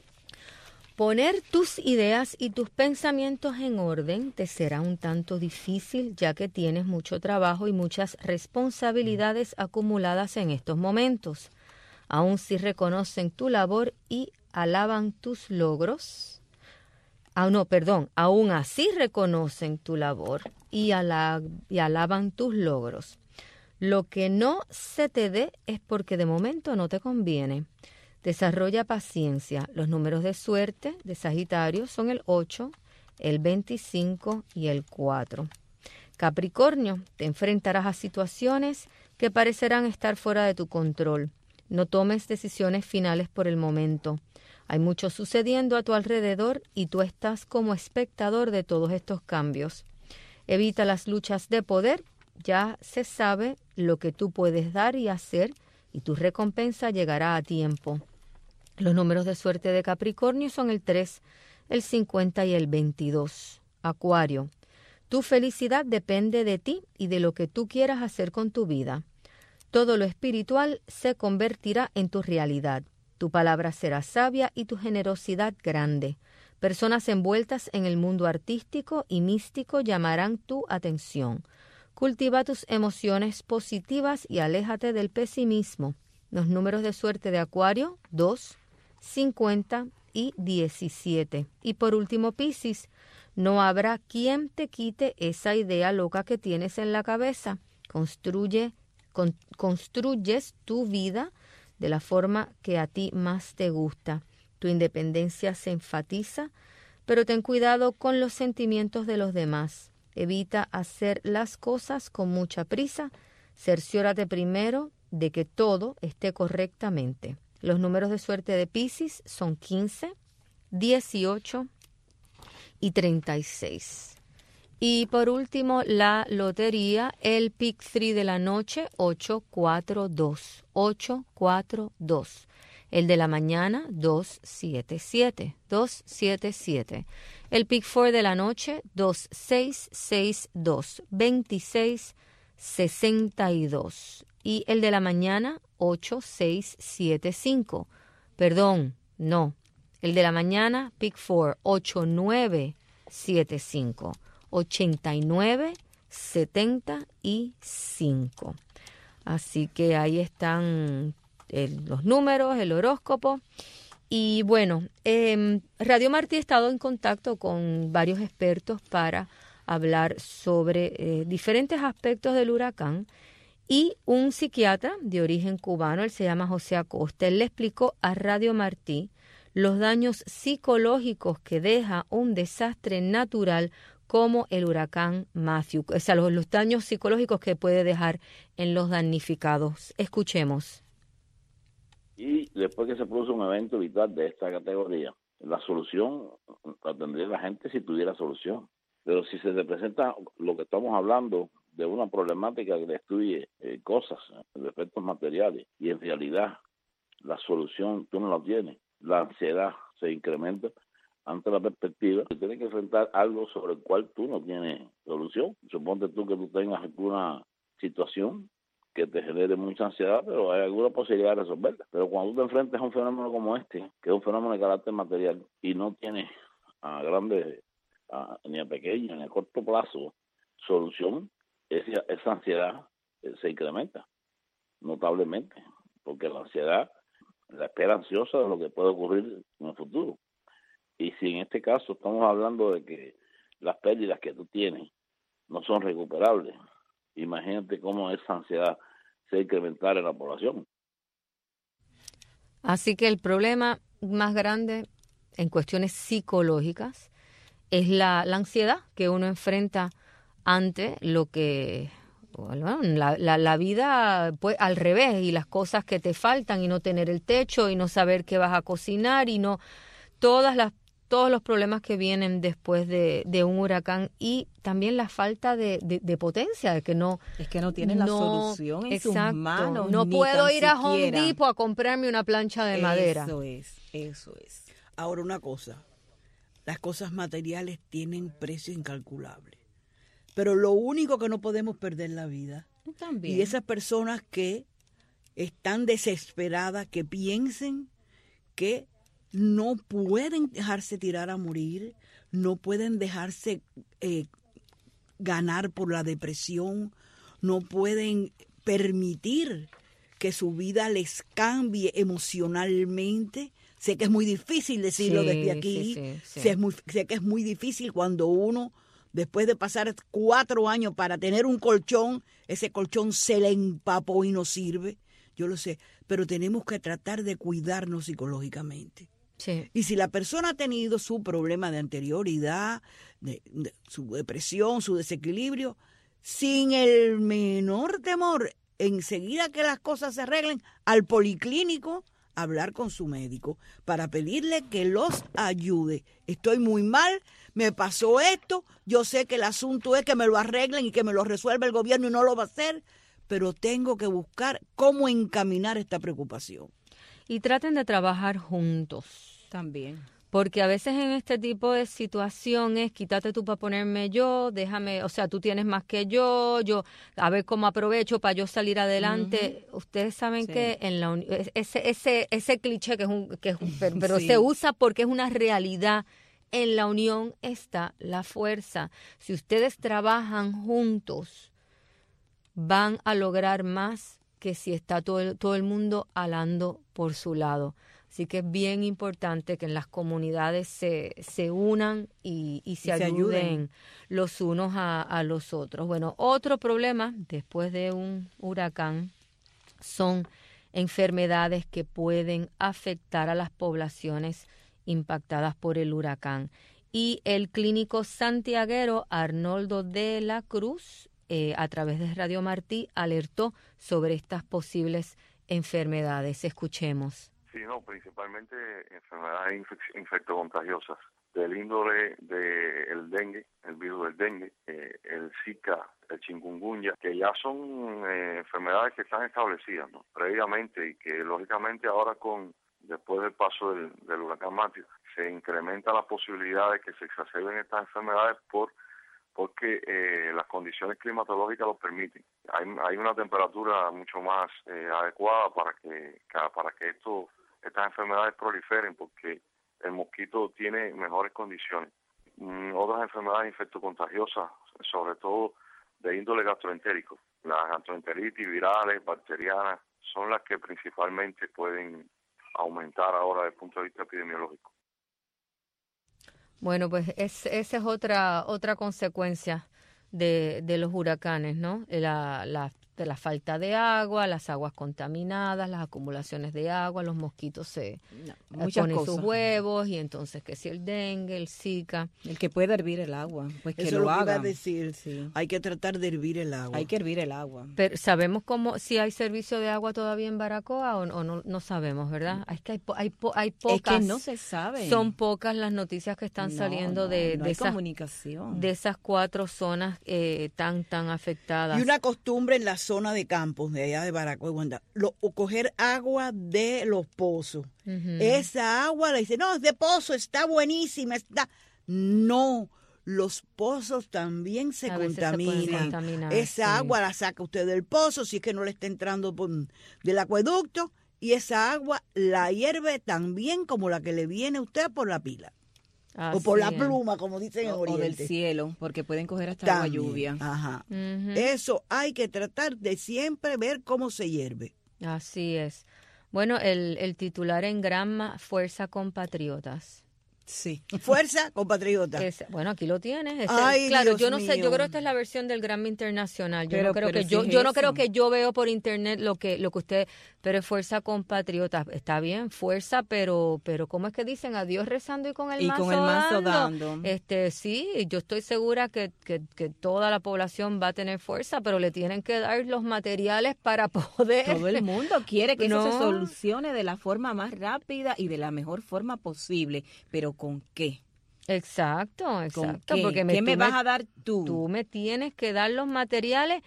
Poner tus ideas y tus pensamientos en orden te será un tanto difícil, ya que tienes mucho trabajo y muchas responsabilidades acumuladas en estos momentos. Aun si reconocen tu labor y alaban tus logros, ah, no, perdón, aún así reconocen tu labor y, ala, y alaban tus logros. Lo que no se te dé es porque de momento no te conviene. Desarrolla paciencia. Los números de suerte de Sagitario son el ocho, el veinticinco y el cuatro. Capricornio, te enfrentarás a situaciones que parecerán estar fuera de tu control. No tomes decisiones finales por el momento. Hay mucho sucediendo a tu alrededor y tú estás como espectador de todos estos cambios. Evita las luchas de poder. Ya se sabe lo que tú puedes dar y hacer y tu recompensa llegará a tiempo. Los números de suerte de Capricornio son el tres, el cincuenta y el veintidós. Acuario, tu felicidad depende de ti y de lo que tú quieras hacer con tu vida. Todo lo espiritual se convertirá en tu realidad. Tu palabra será sabia y tu generosidad grande. Personas envueltas en el mundo artístico y místico llamarán tu atención. Cultiva tus emociones positivas y aléjate del pesimismo. Los números de suerte de Acuario, dos, cincuenta y diecisiete. Y por último, Piscis, no habrá quien te quite esa idea loca que tienes en la cabeza. Construye, con, construyes tu vida de la forma que a ti más te gusta. Tu independencia se enfatiza, pero ten cuidado con los sentimientos de los demás. Evita hacer las cosas con mucha prisa. Cerciórate primero de que todo esté correctamente. Los números de suerte de Piscis son quince, dieciocho y treinta y seis. Y por último, la lotería, el pick tres de la noche, ocho cuatro dos. ocho cuatro dos. El de la mañana, dos siete siete. dos siete siete. El pick cuatro de la noche, dos seis seis dos. veintiséis sesenta y dos. Y el de la mañana, ocho seis siete cinco. Perdón, no. El de la mañana, pick cuatro, ocho nueve siete cinco. ochenta y nueve setenta y cinco. Así que ahí están el, los números, el horóscopo. Y bueno, eh, Radio Martí ha estado en contacto con varios expertos para hablar sobre eh, diferentes aspectos del huracán. Y un psiquiatra de origen cubano, él se llama José Acosta, él le explicó a Radio Martí los daños psicológicos que deja un desastre natural como el huracán Matthew, o sea, los, los daños psicológicos que puede dejar en los damnificados. Escuchemos. Y después que se produce un evento vital de esta categoría, la solución la tendría la gente si tuviera solución. Pero si se te presenta lo que estamos hablando de una problemática que destruye eh, cosas, efectos materiales, y en realidad la solución tú no la tienes, la ansiedad se incrementa ante la perspectiva que tienes que enfrentar algo sobre el cual tú no tienes solución. Suponte tú que tú tengas alguna situación que te genere mucha ansiedad, pero hay alguna posibilidad de resolverla. Pero cuando tú te enfrentas a un fenómeno como este, que es un fenómeno de carácter material, y no tienes a grandes, a, ni a pequeño, ni a corto plazo solución, esa, esa ansiedad eh, se incrementa notablemente, porque la ansiedad, la espera ansiosa de lo que puede ocurrir en el futuro. Y si en este caso estamos hablando de que las pérdidas que tú tienes no son recuperables, imagínate cómo esa ansiedad se incrementara en la población. Así que el problema más grande en cuestiones psicológicas es la, la ansiedad que uno enfrenta ante lo que, bueno, la, la, la vida pues, al revés, y las cosas que te faltan, y no tener el techo, y no saber qué vas a cocinar, y no todas las todos los problemas que vienen después de, de un huracán, y también la falta de, de, de potencia, de que no... Es que no tienen no, la solución en exacto, sus manos. No puedo ir siquiera. a Home Depot a comprarme una plancha de eso madera. Eso es, eso es. Ahora una cosa, las cosas materiales tienen precio incalculable, pero lo único que no podemos perder es la vida. También. Y esas personas que están desesperadas, que piensen que no pueden dejarse tirar a morir, no pueden dejarse eh, ganar por la depresión, no pueden permitir que su vida les cambie emocionalmente. Sé que es muy difícil decirlo sí, desde aquí, sí, sí, sí. Sé, es muy, sé que es muy difícil cuando uno, después de pasar cuatro años para tener un colchón, ese colchón se le empapó y no sirve, yo lo sé, pero tenemos que tratar de cuidarnos psicológicamente. Sí. Y si la persona ha tenido su problema de anterioridad, de, de, su depresión, su desequilibrio, sin el menor temor, enseguida que las cosas se arreglen, al policlínico, hablar con su médico para pedirle que los ayude. Estoy muy mal, me pasó esto, yo sé que el asunto es que me lo arreglen y que me lo resuelva el gobierno y no lo va a hacer, pero tengo que buscar cómo encaminar esta preocupación. Y traten de trabajar juntos. También. Porque a veces en este tipo de situaciones, quítate tú para ponerme yo, déjame, o sea, tú tienes más que yo, yo, a ver cómo aprovecho para yo salir adelante. Uh-huh. Ustedes saben sí. que en la uni- ese ese ese cliché que es un que es un, pero, pero sí. se usa porque es una realidad. En la unión está la fuerza. Si ustedes trabajan juntos, van a lograr más que si está todo el, todo el mundo alando por su lado. Así que es bien importante que en las comunidades se, se unan y, y, se, y ayuden se ayuden los unos a, a los otros. Bueno, otro problema después de un huracán son enfermedades que pueden afectar a las poblaciones impactadas por el huracán. Y el clínico santiaguero Arnoldo de la Cruz, eh, a través de Radio Martí, alertó sobre estas posibles enfermedades. Escuchemos. Sí, no, principalmente enfermedades infec- infectocontagiosas del índole del dengue, el virus del dengue, eh, el Zika, el chikungunya, que ya son eh, enfermedades que están establecidas, ¿no?, previamente, y que lógicamente ahora con después del paso del, del huracán Matthew se incrementa la posibilidad de que se exacerben estas enfermedades por porque eh, las condiciones climatológicas lo permiten. Hay, hay una temperatura mucho más eh, adecuada para que para que esto estas enfermedades proliferen, porque el mosquito tiene mejores condiciones. Mm, otras enfermedades infectocontagiosas, sobre todo de índole gastroentérico, las gastroenteritis virales, bacterianas, son las que principalmente pueden aumentar ahora desde el punto de vista epidemiológico. Bueno, pues es, esa es otra otra consecuencia de, de los huracanes, ¿no? La, la, de la falta de agua, las aguas contaminadas, las acumulaciones de agua, los mosquitos se no, ponen cosas. sus huevos, y entonces que si el dengue, el Zika. El que pueda hervir el agua, pues que Eso lo, lo haga. Iba a decir, sí. Hay que tratar de hervir el agua. Hay que hervir el agua. Pero ¿sabemos cómo si hay servicio de agua todavía en Baracoa o, o no? No sabemos, ¿verdad? Es que hay, hay, hay pocas. Es que no se sabe. Son pocas las noticias que están no, saliendo no, de, no de, hay esas, comunicación. de esas cuatro zonas eh, tan, tan afectadas. Y una costumbre en la zona de campos de allá de Baracoa, Guanda, lo, coger agua de los pozos. Uh-huh. Esa agua, le dice, no, es de pozo, está buenísima, está... No, los pozos también se a contaminan. Se esa sí. agua la saca usted del pozo, si es que no le está entrando por, del acueducto, y esa agua la hierve también como la que le viene a usted por la pila. Así o por la pluma, como dicen en Oriente. O del cielo, porque pueden coger hasta también, agua lluvia. Ajá. Uh-huh. Eso hay que tratar de siempre ver cómo se hierve. Así es. Bueno, el, el titular en Granma, Fuerza Compatriotas. Sí. Fuerza compatriota. Es, bueno, aquí lo tienes. Este, Ay, claro, Dios yo no mío. sé, yo creo que esta es la versión del Granma Internacional. Yo pero, no creo que si yo, es yo no eso. creo que yo veo por internet lo que lo que usted, pero es Fuerza Compatriota. Está bien, fuerza, pero pero ¿cómo es que dicen? A Dios rezando y con el y mazo con el mazo dando. dando. Este, sí, yo estoy segura que, que que toda la población va a tener fuerza, pero le tienen que dar los materiales para poder. Todo el mundo quiere que no. eso se solucione de la forma más rápida y de la mejor forma posible, pero ¿con qué? Exacto, exacto. ¿Qué, porque me, ¿Qué me vas me, a dar tú? Tú me tienes que dar los materiales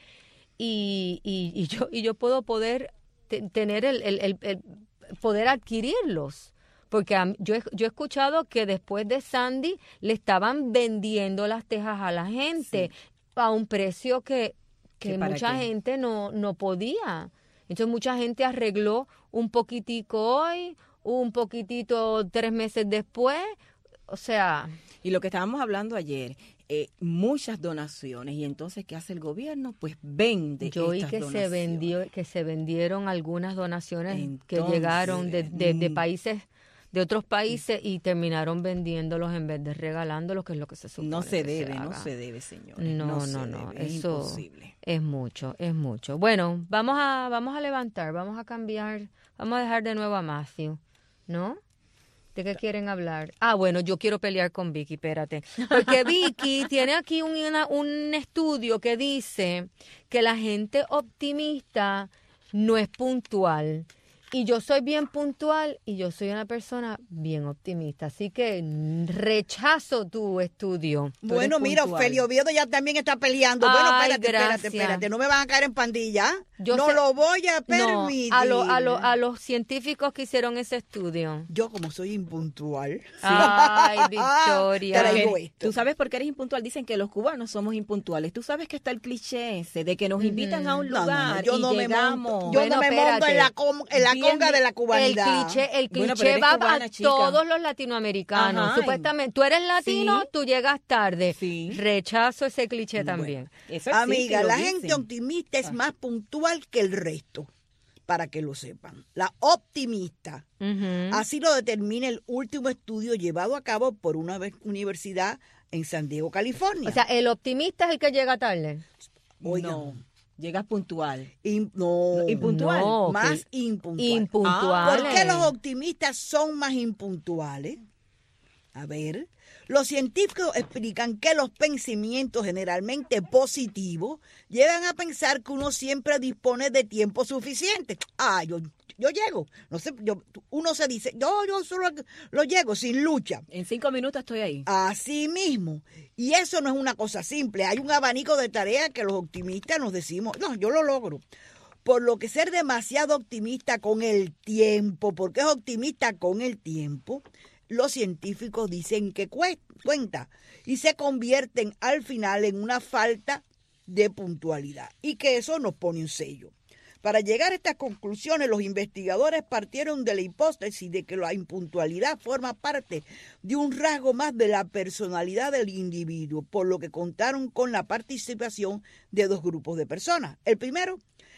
y, y, y yo y yo puedo poder te, tener el, el, el, el poder adquirirlos. Porque a, yo, he, yo he escuchado que después de Sandy le estaban vendiendo las tejas a la gente sí. a un precio que, que mucha qué? gente no, no podía. Entonces mucha gente arregló un poquitico hoy, un poquitito tres meses después. O sea... Y lo que estábamos hablando ayer, eh, muchas donaciones, y entonces, ¿qué hace el gobierno? Pues vende Yo oí estas que donaciones. se vendió, que se vendieron algunas donaciones entonces, que llegaron de, de, de países, de otros países, y terminaron vendiéndolos en vez de regalándolos, que es lo que se supone. No se que debe, se no haga. se debe, señores. No, no, no, se no, debe, es eso imposible. Es mucho, es mucho. Bueno, vamos a, vamos a levantar, vamos a cambiar, vamos a dejar de nuevo a Matthew, ¿no? ¿De qué quieren hablar? Ah, bueno, yo quiero pelear con Vicky, espérate. Porque Vicky tiene aquí un, una, un estudio que dice que la gente optimista no es puntual Y yo soy bien puntual y yo soy una persona bien optimista. Así que rechazo tu estudio. Tú Bueno, mira, Ofelio Oviedo ya también está peleando. Bueno, Ay, espérate, gracias. espérate, espérate. No me van a caer en pandilla. Yo no sé- lo voy a permitir. No, a, lo- a, lo- a los científicos que hicieron ese estudio. Yo, como soy impuntual. Ay, Victoria. Traigo Porque esto. tú sabes por qué eres impuntual. Dicen que los cubanos somos impuntuales. Tú sabes que está el cliché ese de que nos invitan a un No, no, no, lugar yo y no me llegamos. monto, yo Bueno, no me monto en espérate. la, com- en la Bien, conga de la El cubanidad. cliché, el Bueno, pero cliché eres va cubana, a chica. todos los latinoamericanos. Ajá. Supuestamente, tú eres latino, Sí. tú llegas tarde. Sí. Rechazo ese cliché también. Eso existe, Amiga, lo la dicen. gente optimista Ah. es más puntual que el resto, para que lo sepan. La optimista. Ujú. Así lo determina el último estudio llevado a cabo por una ve- universidad en San Diego, California. O sea, el optimista es el que llega tarde. Oigan, No, llegas puntual. im- no, No, impuntual. No, más que- impuntual. impuntuales. ¿Por qué los optimistas son más impuntuales? A ver, los científicos explican que los pensamientos generalmente positivos llevan a pensar que uno siempre dispone de tiempo suficiente. Ah, yo, yo llego. No sé, yo, uno se dice, yo, yo solo lo llego sin lucha. En cinco minutos estoy ahí. Así mismo. Y eso no es una cosa simple. Hay un abanico de tareas que los optimistas nos decimos, no, yo lo logro. Por lo que ser demasiado optimista con el tiempo, porque es optimista con el tiempo, los científicos dicen que cue- cuenta y se convierten al final en una falta de puntualidad y que eso nos pone un sello. Para llegar a estas conclusiones, los investigadores partieron de la hipótesis de que la impuntualidad forma parte de un rasgo más de la personalidad del individuo, por lo que contaron con la participación de dos grupos de personas. El primero,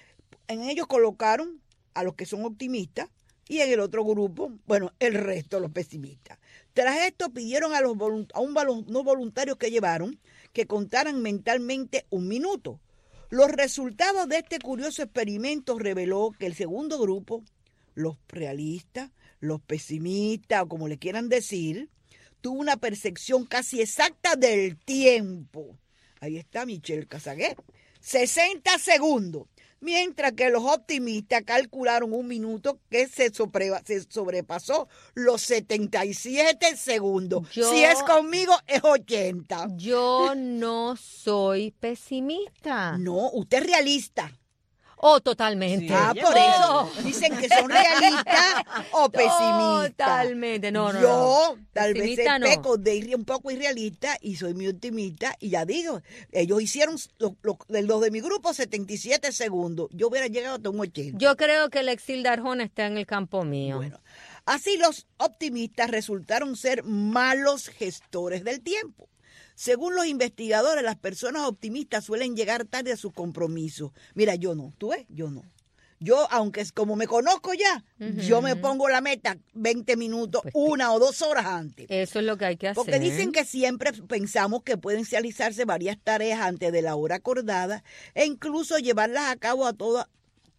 en ellos colocaron a los que son optimistas y en el otro grupo, bueno, el resto, los pesimistas. Tras esto, pidieron a, los volunt- a un volu- unos voluntarios que llevaron que contaran mentalmente un minuto. Los resultados de este curioso experimento reveló que el segundo grupo, los realistas, los pesimistas o como le quieran decir, tuvo una percepción casi exacta del tiempo. Ahí está Michelle Casaguet, sesenta segundos. Mientras que los optimistas calcularon un minuto que se, sobre, se sobrepasó los setenta y siete segundos. Yo- si es conmigo, es ochenta. Yo no soy pesimista. No, usted es realista. Oh, totalmente. Ah, por Oh. eso. Dicen que son realistas o pesimistas. Totalmente, no, no, Yo no. tal vez Pesimista no. peco de ir un poco irrealista y soy muy optimista. Y ya digo, ellos hicieron, los, los, los de mi grupo, setenta y siete segundos. Yo hubiera llegado hasta un ochenta. Yo creo que el Exil Arjona está en el campo mío. Bueno, así los optimistas resultaron ser malos gestores del tiempo. Según los investigadores, las personas optimistas suelen llegar tarde a sus compromisos. Mira, yo no, ¿tú ves? Yo no. Yo, aunque es como me conozco ya, Ujú. yo me pongo la meta veinte minutos, una o dos horas antes. Eso es lo que hay que hacer. Porque dicen que siempre pensamos que pueden realizarse varias tareas antes de la hora acordada e incluso llevarlas a cabo a todas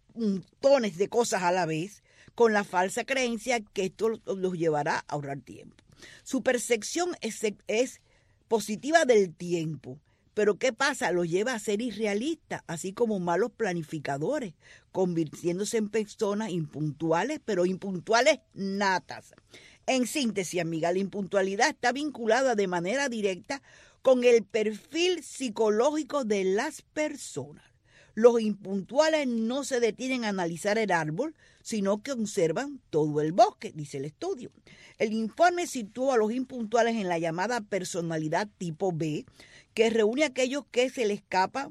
montones de cosas a la vez, con la falsa creencia que esto los- los llevará a ahorrar tiempo. Su percepción es, es positiva del tiempo, pero ¿qué pasa? Los lleva a ser irrealistas, así como malos planificadores, convirtiéndose en personas impuntuales, pero impuntuales natas. En síntesis, amiga, la impuntualidad está vinculada de manera directa con el perfil psicológico de las personas. Los impuntuales no se detienen a analizar el árbol, sino que observan todo el bosque, dice el estudio. El informe situó a los impuntuales en la llamada personalidad tipo B, que reúne a aquellos que se les escapa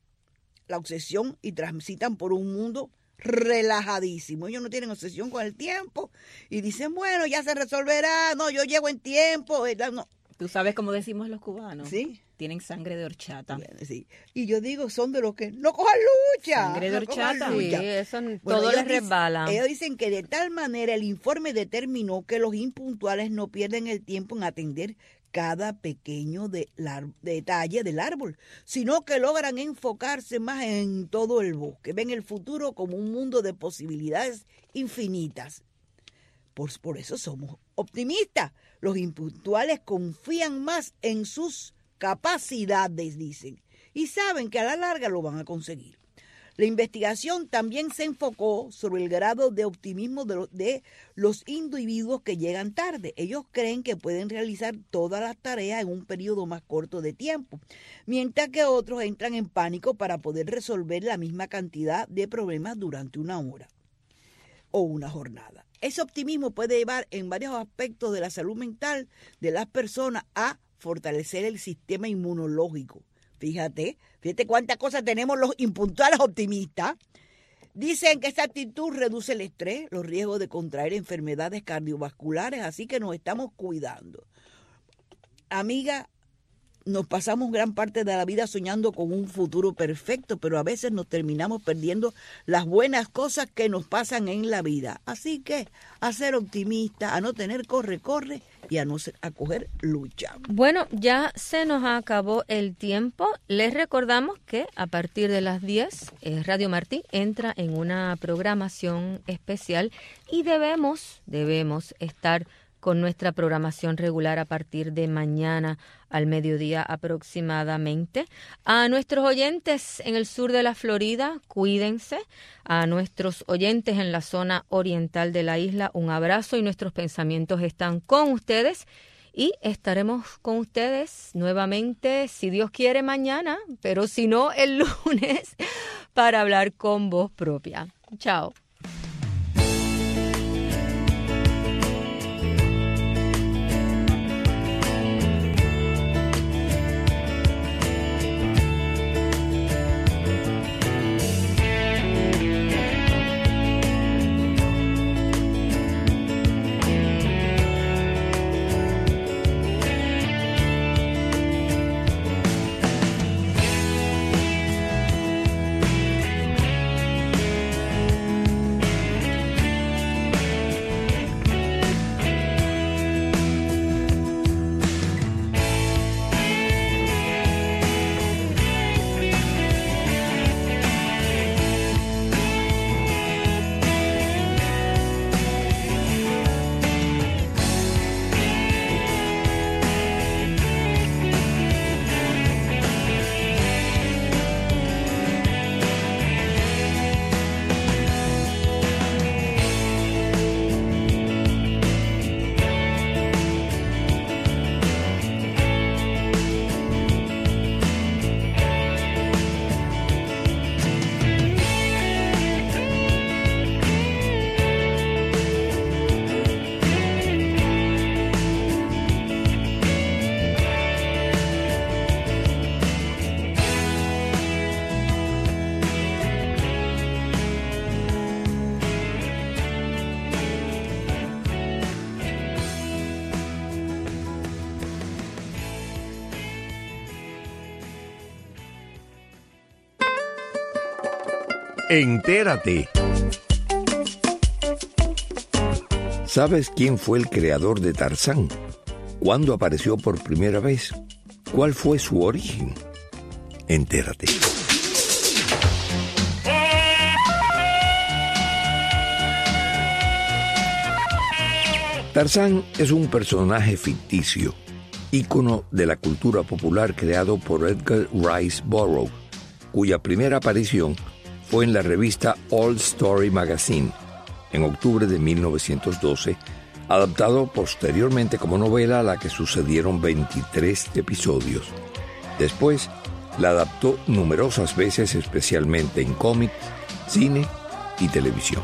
la obsesión y transitan por un mundo relajadísimo. Ellos no tienen obsesión con el tiempo y dicen, bueno, ya se resolverá, no, yo llego en tiempo. No. Tú sabes cómo decimos los cubanos. Sí. Tienen sangre de horchata. Sí. Y yo digo, son de los que no cojan lucha. Sangre de no cojan horchata. lucha. Sí, eso Bueno, todo ellos les dicen- resbala. Ellos dicen que de tal manera el informe determinó que los impuntuales no pierden el tiempo en atender cada pequeño de lar- detalle del árbol, sino que logran enfocarse más en todo el bosque. Ven el futuro como un mundo de posibilidades infinitas. Por, por eso somos optimistas. Los impuntuales confían más en sus capacidades, dicen, y saben que a la larga lo van a conseguir. La investigación también se enfocó sobre el grado de optimismo de los, de los individuos que llegan tarde. Ellos creen que pueden realizar todas las tareas en un periodo más corto de tiempo, mientras que otros entran en pánico para poder resolver la misma cantidad de problemas durante una hora o una jornada. Ese optimismo puede llevar en varios aspectos de la salud mental de las personas a fortalecer el sistema inmunológico. Fíjate, fíjate cuántas cosas tenemos los impuntuales optimistas. Dicen que esta actitud reduce el estrés, los riesgos de contraer enfermedades cardiovasculares, así que nos estamos cuidando. Amiga, nos pasamos gran parte de la vida soñando con un futuro perfecto, pero a veces nos terminamos perdiendo las buenas cosas que nos pasan en la vida. Así que a ser optimista, a no tener corre, corre y a no ser, a coger lucha. Bueno, ya se nos acabó el tiempo. Les recordamos que a partir de las diez, eh, Radio Martí entra en una programación especial y debemos, debemos estar con nuestra programación regular a partir de mañana al mediodía aproximadamente. A nuestros oyentes en el sur de la Florida, cuídense. A nuestros oyentes en la zona oriental de la isla, un abrazo y nuestros pensamientos están con ustedes. Y estaremos con ustedes nuevamente, si Dios quiere, mañana, pero si no, el lunes, para hablar con voz propia. Chao. Entérate. ¿Sabes quién fue el creador de Tarzán? ¿Cuándo apareció por primera vez? ¿Cuál fue su origen? Entérate. Tarzán es un personaje ficticio, ícono de la cultura popular creado por Edgar Rice Burroughs, cuya primera aparición fue en la revista All Story Magazine, en octubre de mil novecientos doce, adaptado posteriormente como novela a la que sucedieron veintitrés episodios. Después, la adaptó numerosas veces, especialmente en cómics, cine y televisión.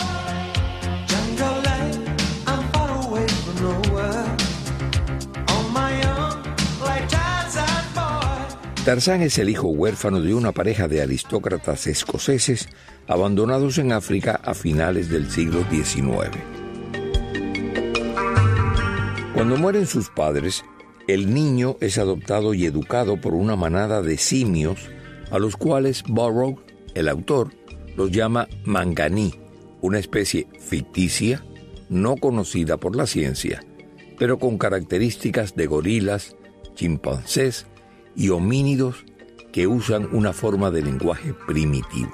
Tarzán es el hijo huérfano de una pareja de aristócratas escoceses abandonados en África a finales del siglo diecinueve. Cuando mueren sus padres, el niño es adoptado y educado por una manada de simios a los cuales Burroughs, el autor, los llama manganí, una especie ficticia, no conocida por la ciencia, pero con características de gorilas, chimpancés y homínidos que usan una forma de lenguaje primitivo.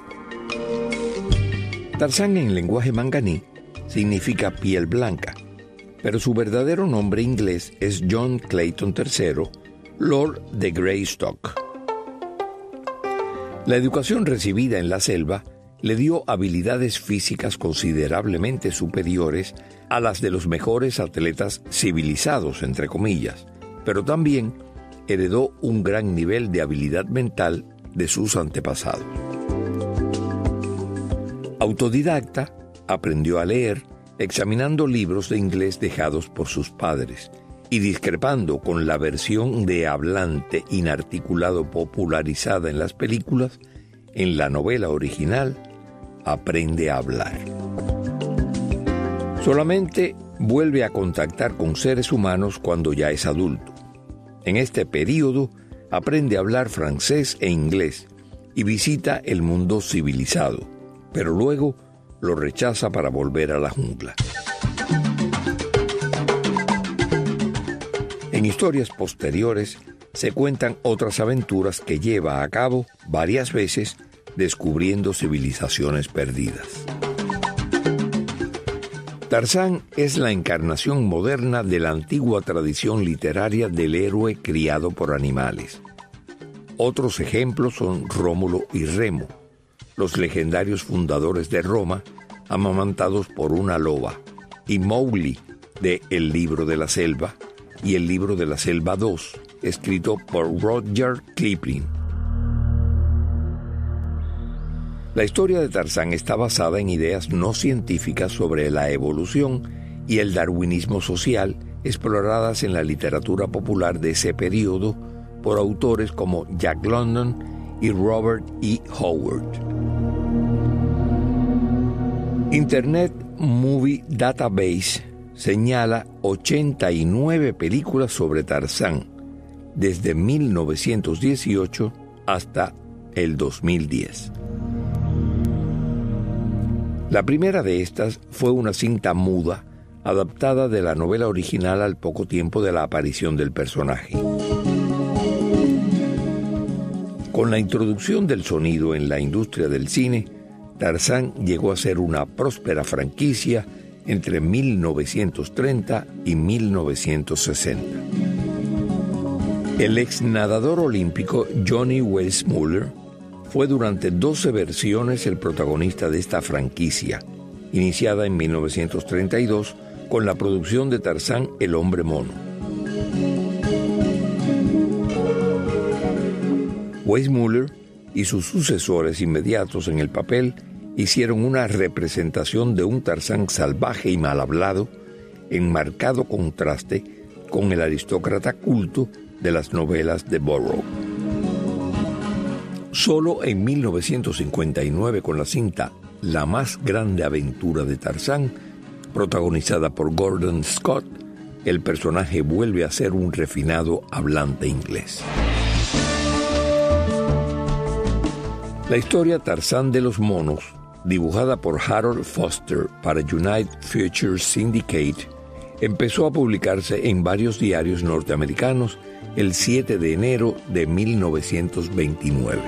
Tarzán en lenguaje manganí significa piel blanca, pero su verdadero nombre inglés es John Clayton tercero, Lord de Greystock. La educación recibida en la selva le dio habilidades físicas considerablemente superiores a las de los mejores atletas civilizados, entre comillas, pero también heredó un gran nivel de habilidad mental de sus antepasados. Autodidacta, aprendió a leer examinando libros de inglés dejados por sus padres y discrepando con la versión de hablante inarticulado popularizada en las películas. En la novela original aprende a hablar. Solamente vuelve a contactar con seres humanos cuando ya es adulto. En este período aprende a hablar francés e inglés y visita el mundo civilizado, pero luego lo rechaza para volver a la jungla. En historias posteriores se cuentan otras aventuras que lleva a cabo varias veces descubriendo civilizaciones perdidas. Tarzán es la encarnación moderna de la antigua tradición literaria del héroe criado por animales. Otros ejemplos son Rómulo y Remo, los legendarios fundadores de Roma, amamantados por una loba, y Mowgli, de El libro de la selva, y El libro de la selva dos, escrito por Rudyard Kipling. La historia de Tarzán está basada en ideas no científicas sobre la evolución y el darwinismo social exploradas en la literatura popular de ese periodo por autores como Jack London y Robert E. Howard. Internet Movie Database señala ochenta y nueve películas sobre Tarzán desde mil novecientos dieciocho hasta el dos mil diez. La primera de estas fue una cinta muda adaptada de la novela original al poco tiempo de la aparición del personaje. Con la introducción del sonido en la industria del cine, Tarzán llegó a ser una próspera franquicia entre mil novecientos treinta y mil novecientos sesenta. El ex nadador olímpico Johnny Weissmuller fue durante doce versiones el protagonista de esta franquicia, iniciada en mil novecientos treinta y dos con la producción de Tarzán el hombre mono. Weissmuller y sus sucesores inmediatos en el papel hicieron una representación de un Tarzán salvaje y mal hablado, en marcado contraste con el aristócrata culto de las novelas de Burroughs. Solo en mil novecientos cincuenta y nueve, con la cinta La más grande aventura de Tarzán, protagonizada por Gordon Scott, el personaje vuelve a ser un refinado hablante inglés. La historia Tarzán de los monos, dibujada por Harold Foster para United Features Syndicate, empezó a publicarse en varios diarios norteamericanos el siete de enero de mil novecientos veintinueve.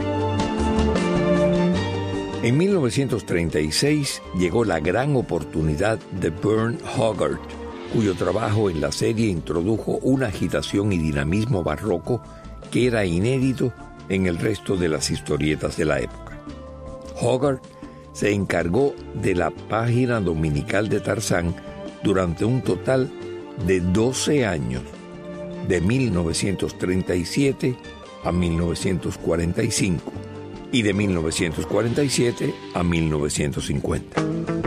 En mil novecientos treinta y seis llegó la gran oportunidad de Vern Hogarth, cuyo trabajo en la serie introdujo una agitación y dinamismo barroco que era inédito en el resto de las historietas de la época. Hogarth se encargó de la página dominical de Tarzán durante un total de doce años, de mil novecientos treinta y siete a mil novecientos cuarenta y cinco y de mil novecientos cuarenta y siete a mil novecientos cincuenta.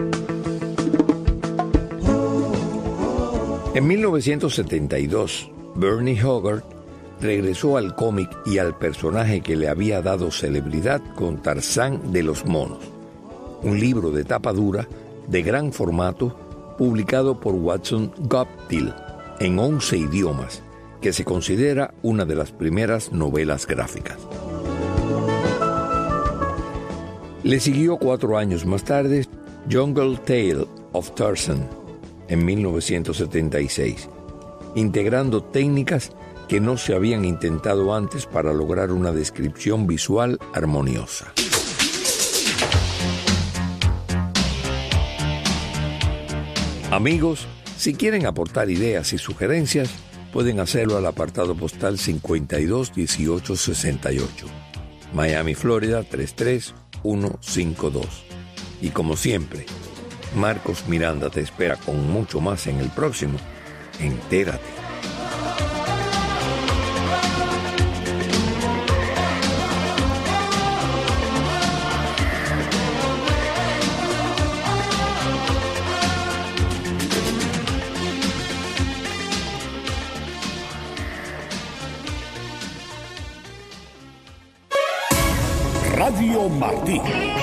En mil novecientos setenta y dos, Bernie Hogarth regresó al cómic y al personaje que le había dado celebridad con Tarzán de los monos, un libro de tapa dura de gran formato publicado por Watson Goptil en once idiomas, que se considera una de las primeras novelas gráficas. Le siguió cuatro años más tarde Jungle Tale of Tarzan en mil novecientos setenta y seis, integrando técnicas que no se habían intentado antes para lograr una descripción visual armoniosa. Amigos, si quieren aportar ideas y sugerencias, pueden hacerlo al apartado postal cincuenta y dos dieciocho sesenta y ocho. Miami, Florida tres tres uno cinco dos. Y como siempre, Marcos Miranda te espera con mucho más en el próximo. Entérate. Radio Martí.